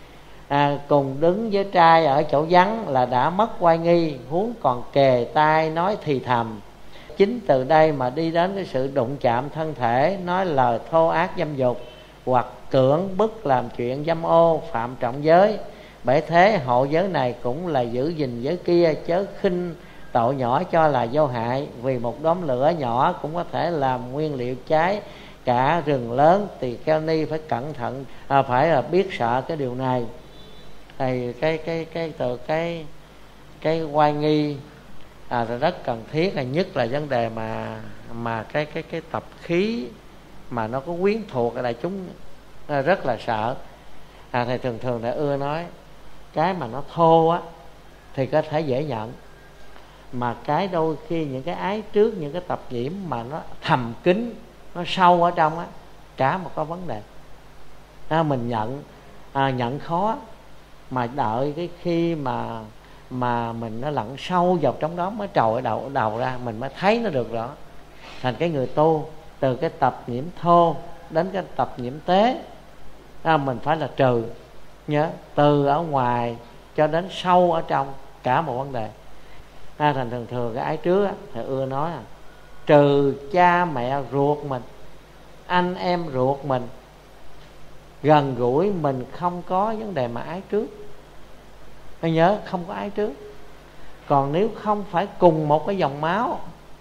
À, cùng đứng với trai ở chỗ vắng là đã mất oai nghi, huống còn kề tai nói thì thầm. Chính từ đây mà đi đến cái sự đụng chạm thân thể, nói lời thô ác dâm dục, hoặc cưỡng bức làm chuyện dâm ô, phạm trọng giới. Bởi thế hộ giới này cũng là giữ gìn giới kia, chớ khinh tội nhỏ cho là vô hại. Vì một đốm lửa nhỏ cũng có thể làm nguyên liệu cháy cả rừng lớn. Tỳ kheo ni phải cẩn thận, à, phải là biết sợ cái điều này. Thì cái cái cái từ cái cái oai nghi à, rất cần thiết, là nhất là vấn đề mà mà cái cái cái tập khí mà nó có quyến thuộc ở đây, chúng rất là sợ. À, thầy thường thường thầy ưa nói cái mà nó thô á thì có thể dễ nhận, mà cái đôi khi những cái ái trước, những cái tập nhiễm mà nó thầm kín, nó sâu ở trong á, cả một cái vấn đề. À, mình nhận à, nhận khó, mà đợi cái khi mà mà mình nó lặn sâu vào trong đó mới trồi đầu đầu ra, mình mới thấy nó được rõ. Thành cái người tu từ cái tập nhiễm thô đến cái tập nhiễm tế, à, mình phải là trừ, nhớ từ ở ngoài cho đến sâu ở trong cả một vấn đề. À, thành thường thường cái ái trước á, thầy ưa nói à, trừ cha mẹ ruột mình, anh em ruột mình, gần gũi mình không có vấn đề mà ái trước. Hãy nhớ không có ái trước. Còn nếu không phải cùng một cái dòng máu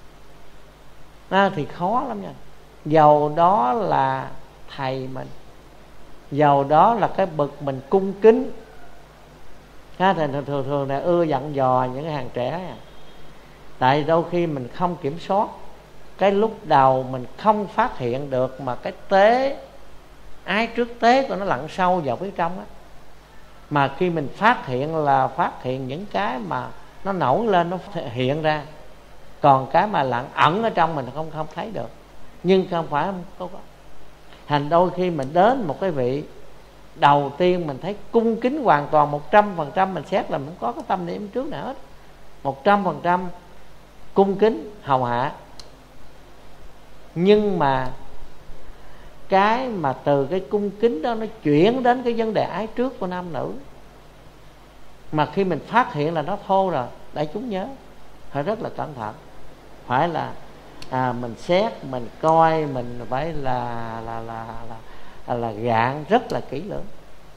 à, thì khó lắm nha. Dầu đó là thầy mình, dầu đó là cái bậc mình cung kính. À, thì thường thường, thường là ưa dặn dò những cái hàng trẻ à. Tại đôi khi mình không kiểm soát, cái lúc đầu mình không phát hiện được, mà cái tế ái trước tế của nó lặn sâu vào phía trong á. Mà khi mình phát hiện là phát hiện những cái mà nó nổi lên, nó hiện ra. Còn cái mà lặn ẩn ở trong mình không không thấy được. Nhưng không phải không có. Thành đôi khi mình đến một cái vị đầu tiên mình thấy cung kính hoàn toàn một trăm phần trăm, mình xét là không có cái tâm niệm trước nào hết, một trăm phần trăm cung kính hầu hạ. Nhưng mà cái mà từ cái cung kính đó nó chuyển đến cái vấn đề ái trước của nam nữ, mà khi mình phát hiện là nó thô rồi, đại chúng nhớ phải rất là cẩn thận, phải là à, mình xét, mình coi, mình phải là là là là, là, là gạn rất là kỹ lưỡng.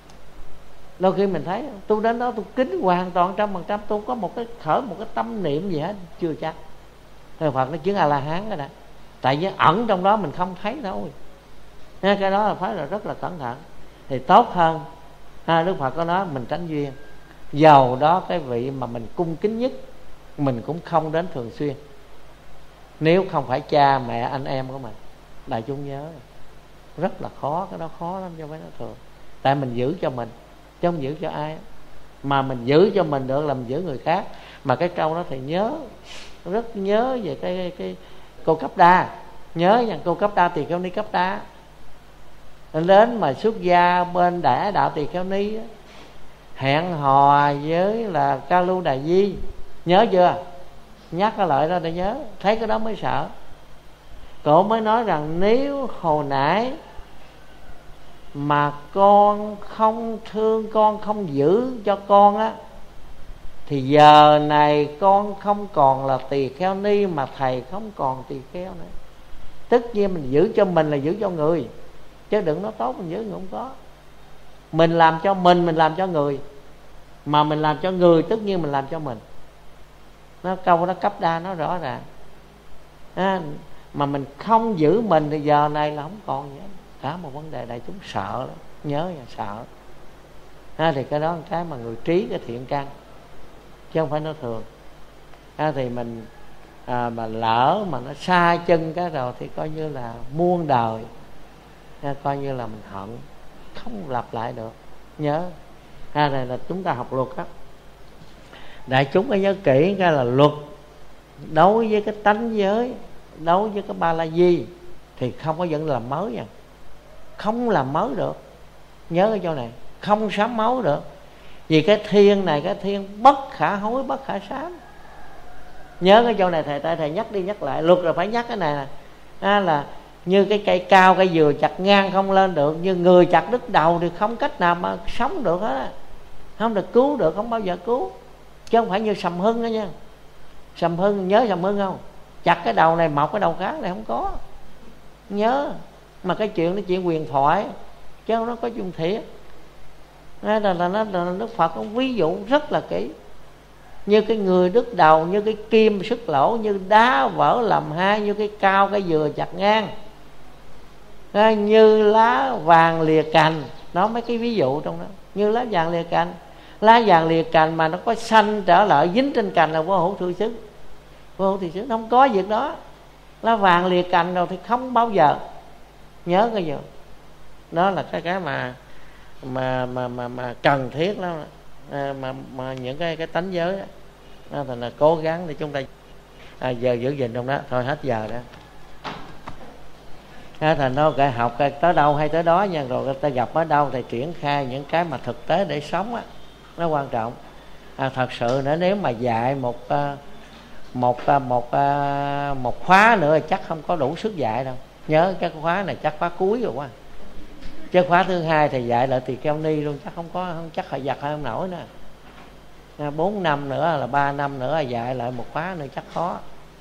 Đôi khi mình thấy tôi đến đó tôi kính hoàn toàn trăm phần trăm, tôi có một cái khởi một cái tâm niệm gì hết chưa chắc. Thì Phật nó chứng A La Hán đó đã, tại vì ẩn trong đó mình không thấy thôi. Nên cái đó là phải là rất là cẩn thận thì tốt hơn. À, Đức Phật có nói mình tránh duyên, dầu đó cái vị mà mình cung kính nhất mình cũng không đến thường xuyên, nếu không phải cha mẹ anh em của mình. Đại chúng nhớ rất là khó, cái đó khó lắm cho mấy nó thường. Tại mình giữ cho mình chứ không giữ cho ai. Mà mình giữ cho mình được là mình giữ người khác. Mà cái câu đó thì nhớ, rất nhớ về cái, cái, cái cô Cấp Đa. Nhớ nha, cô Cấp Đa Tỳ Kheo Ni Cấp Đa đến mà xuất gia bên Đại Đạo Tỳ Kheo Ni, hẹn hò với là Ca Lu Đà Di. Nhớ chưa? Nhắc cái lợi đó để nhớ. Thấy cái đó mới sợ. Cổ mới nói rằng nếu hồi nãy mà con không thương con, không giữ cho con á, thì giờ này con không còn là tỳ kheo ni, mà thầy không còn tỳ kheo nữa. Tất nhiên mình giữ cho mình là giữ cho người, chứ đừng nói tốt mình giữ người không có. Mình làm cho mình, mình làm cho người. Mà mình làm cho người tất nhiên mình làm cho mình. Nó câu đó Cấp Đa nó rõ ràng. À, mà mình không giữ mình thì giờ này là không còn gì hết. Cả một vấn đề đại chúng sợ lắm. Nhớ nha, sợ. À, thì cái đó là cái mà người trí cái thiện căn, chứ không phải nó thường. À, thì mình à, mà lỡ mà nó xa chân cái rồi thì coi như là muôn đời, à, coi như là mình hận, không lặp lại được. Nhớ à, này là chúng ta học luật đó. Đại chúng phải nhớ kỹ cái là luật đối với cái tánh giới, đối với cái Ba La Di thì không có dẫn làm mới nha. Không làm mới được. Nhớ cái chỗ này, không sám máu được. Vì cái thiên này, cái thiên bất khả hối, bất khả sám. Nhớ cái chỗ này thầy thầy, thầy nhắc đi nhắc lại. Luật là phải nhắc cái này nè. À, là như cái cây cao, cây dừa chặt ngang không lên được, như người chặt đứt đầu thì không cách nào mà sống được hết. Không được cứu được, không bao giờ cứu. Chứ không phải như Sầm Hưng đó nha. Sầm Hưng, nhớ Sầm Hưng không? Chặt cái đầu này mọc cái đầu khác này không có. Nhớ. Mà cái chuyện nó chuyện quyền thoại, chứ không nó có chung thiệt. Là, là, là, là, là Đức Phật có ví dụ rất là kỹ. Như cái người đứt đầu, như cái kim sức lỗ, như đá vỡ làm hai, như cái cao cái dừa chặt ngang, à, như lá vàng lìa cành. Đó, mấy cái ví dụ trong đó. Như lá vàng lìa cành. Lá vàng lìa cành mà nó có xanh trở lại dính trên cành là vô hữu thư xứ. Vô hữu thư xứ không có việc đó. Lá vàng lìa cành rồi thì không bao giờ. Nhớ cái gì đó là cái cái mà mà mà mà, mà cần thiết lắm. À, mà, mà những cái cái tánh giới đó. À, thành là cố gắng để chúng ta à, giờ giữ gìn trong đó. Thôi hết giờ đó. À, thành nó cái học cái tới đâu hay tới đó nha. Rồi ta gặp ở đâu thì triển khai những cái mà thực tế để sống á, nó quan trọng. À, thật sự nữa, nếu mà dạy một một một một, một khóa nữa thì chắc không có đủ sức dạy đâu. Nhớ cái khóa này chắc khóa cuối rồi quá. Chứ khóa thứ hai thì dạy lại Tỳ Kheo Ni luôn, chắc không có, không chắc họ giặt không nổi nữa. À, bốn năm nữa là ba năm nữa là dạy lại một khóa nữa chắc khó.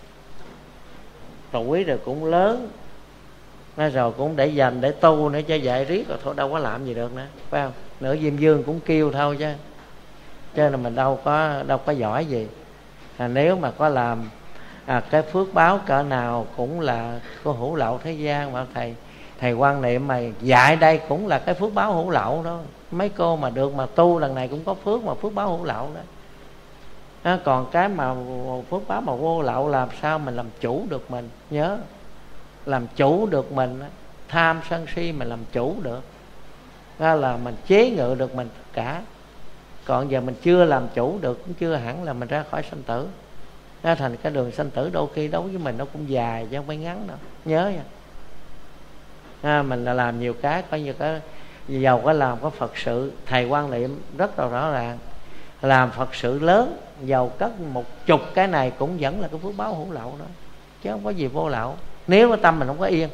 Tuổi rồi cũng lớn, rồi cũng để dành để tu nữa, chứ dạy riết rồi thôi đâu có làm gì được nữa, phải không? Nữa Diêm Dương cũng kêu thôi chứ, chứ là mình đâu có đâu có giỏi gì. À, nếu mà có làm à, cái phước báo cỡ nào cũng là có hữu lậu thế gian. Mà thầy thầy quan niệm mà dạy đây cũng là cái phước báo hữu lậu đó. Mấy cô mà được mà tu lần này cũng có phước, mà phước báo hữu lậu đó. À, còn cái mà phước báo mà vô lậu làm sao mình làm chủ được mình. Nhớ làm chủ được mình, tham sân si mình làm chủ được, đó là mình chế ngự được mình tất cả. Còn giờ mình chưa làm chủ được, cũng chưa hẳn là mình ra khỏi sanh tử. Nó thành cái đường sanh tử đôi khi đối với mình nó cũng dài chứ không phải ngắn đâu. Nhớ nha, à, mình là làm nhiều cái, coi như cái giàu có làm có Phật sự, thầy quan niệm rất là rõ ràng. Làm Phật sự lớn, giàu cất một chục cái này cũng vẫn là cái phước báo hữu lậu đó, chứ không có gì vô lậu. Nếu mà tâm mình không có yên,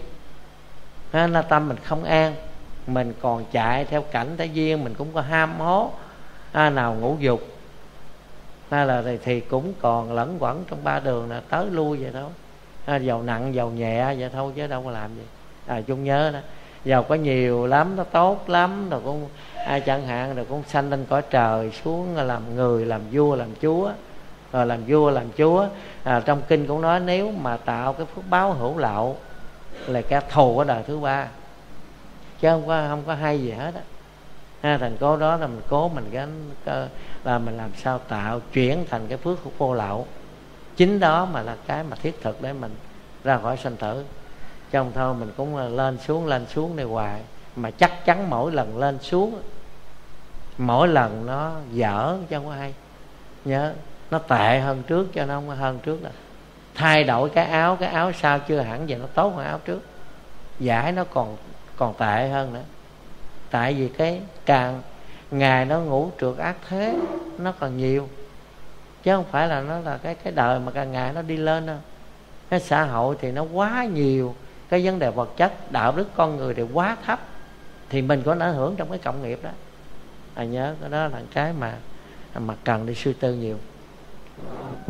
là tâm mình không an, mình còn chạy theo cảnh thế duyên, mình cũng có ham hố, à, nào ngũ dục, hay là thì, thì cũng còn lẫn quẩn trong ba đường là tới lui vậy thôi. À, giàu nặng giàu nhẹ vậy thôi chứ đâu có làm gì. À, chung nhớ đó, giàu có nhiều lắm nó tốt lắm rồi cũng ai chẳng hạn, rồi cũng sanh lên cõi trời xuống làm người, làm vua làm chúa, rồi làm vua làm chúa. À, trong kinh cũng nói nếu mà tạo cái phước báo hữu lậu là kẻ thù ở đời thứ ba, chứ không có không có hay gì hết á. À, thành cố đó là mình cố mình gánh là mình làm sao tạo chuyển thành cái phước vô lậu. Chính đó mà là cái mà thiết thực để mình ra khỏi sanh tử. Trong thôi mình cũng lên xuống lên xuống này hoài, mà chắc chắn mỗi lần lên xuống, mỗi lần nó dở chứ không có hay. Nhớ nó tệ hơn trước cho nó không có hơn trước đâu. Thay đổi cái áo, cái áo sau chưa hẳn vậy nó tốt hơn áo trước, giải nó còn còn tệ hơn nữa. Tại vì cái càng ngày nó ngủ trượt ác thế nó còn nhiều, chứ không phải là nó là cái cái đời mà càng ngày nó đi lên đâu. Cái xã hội thì nó quá nhiều, cái vấn đề vật chất, đạo đức con người thì quá thấp, thì mình có ảnh hưởng trong cái cộng nghiệp đó. À, nhớ cái đó là cái mà mà cần đi suy tư nhiều.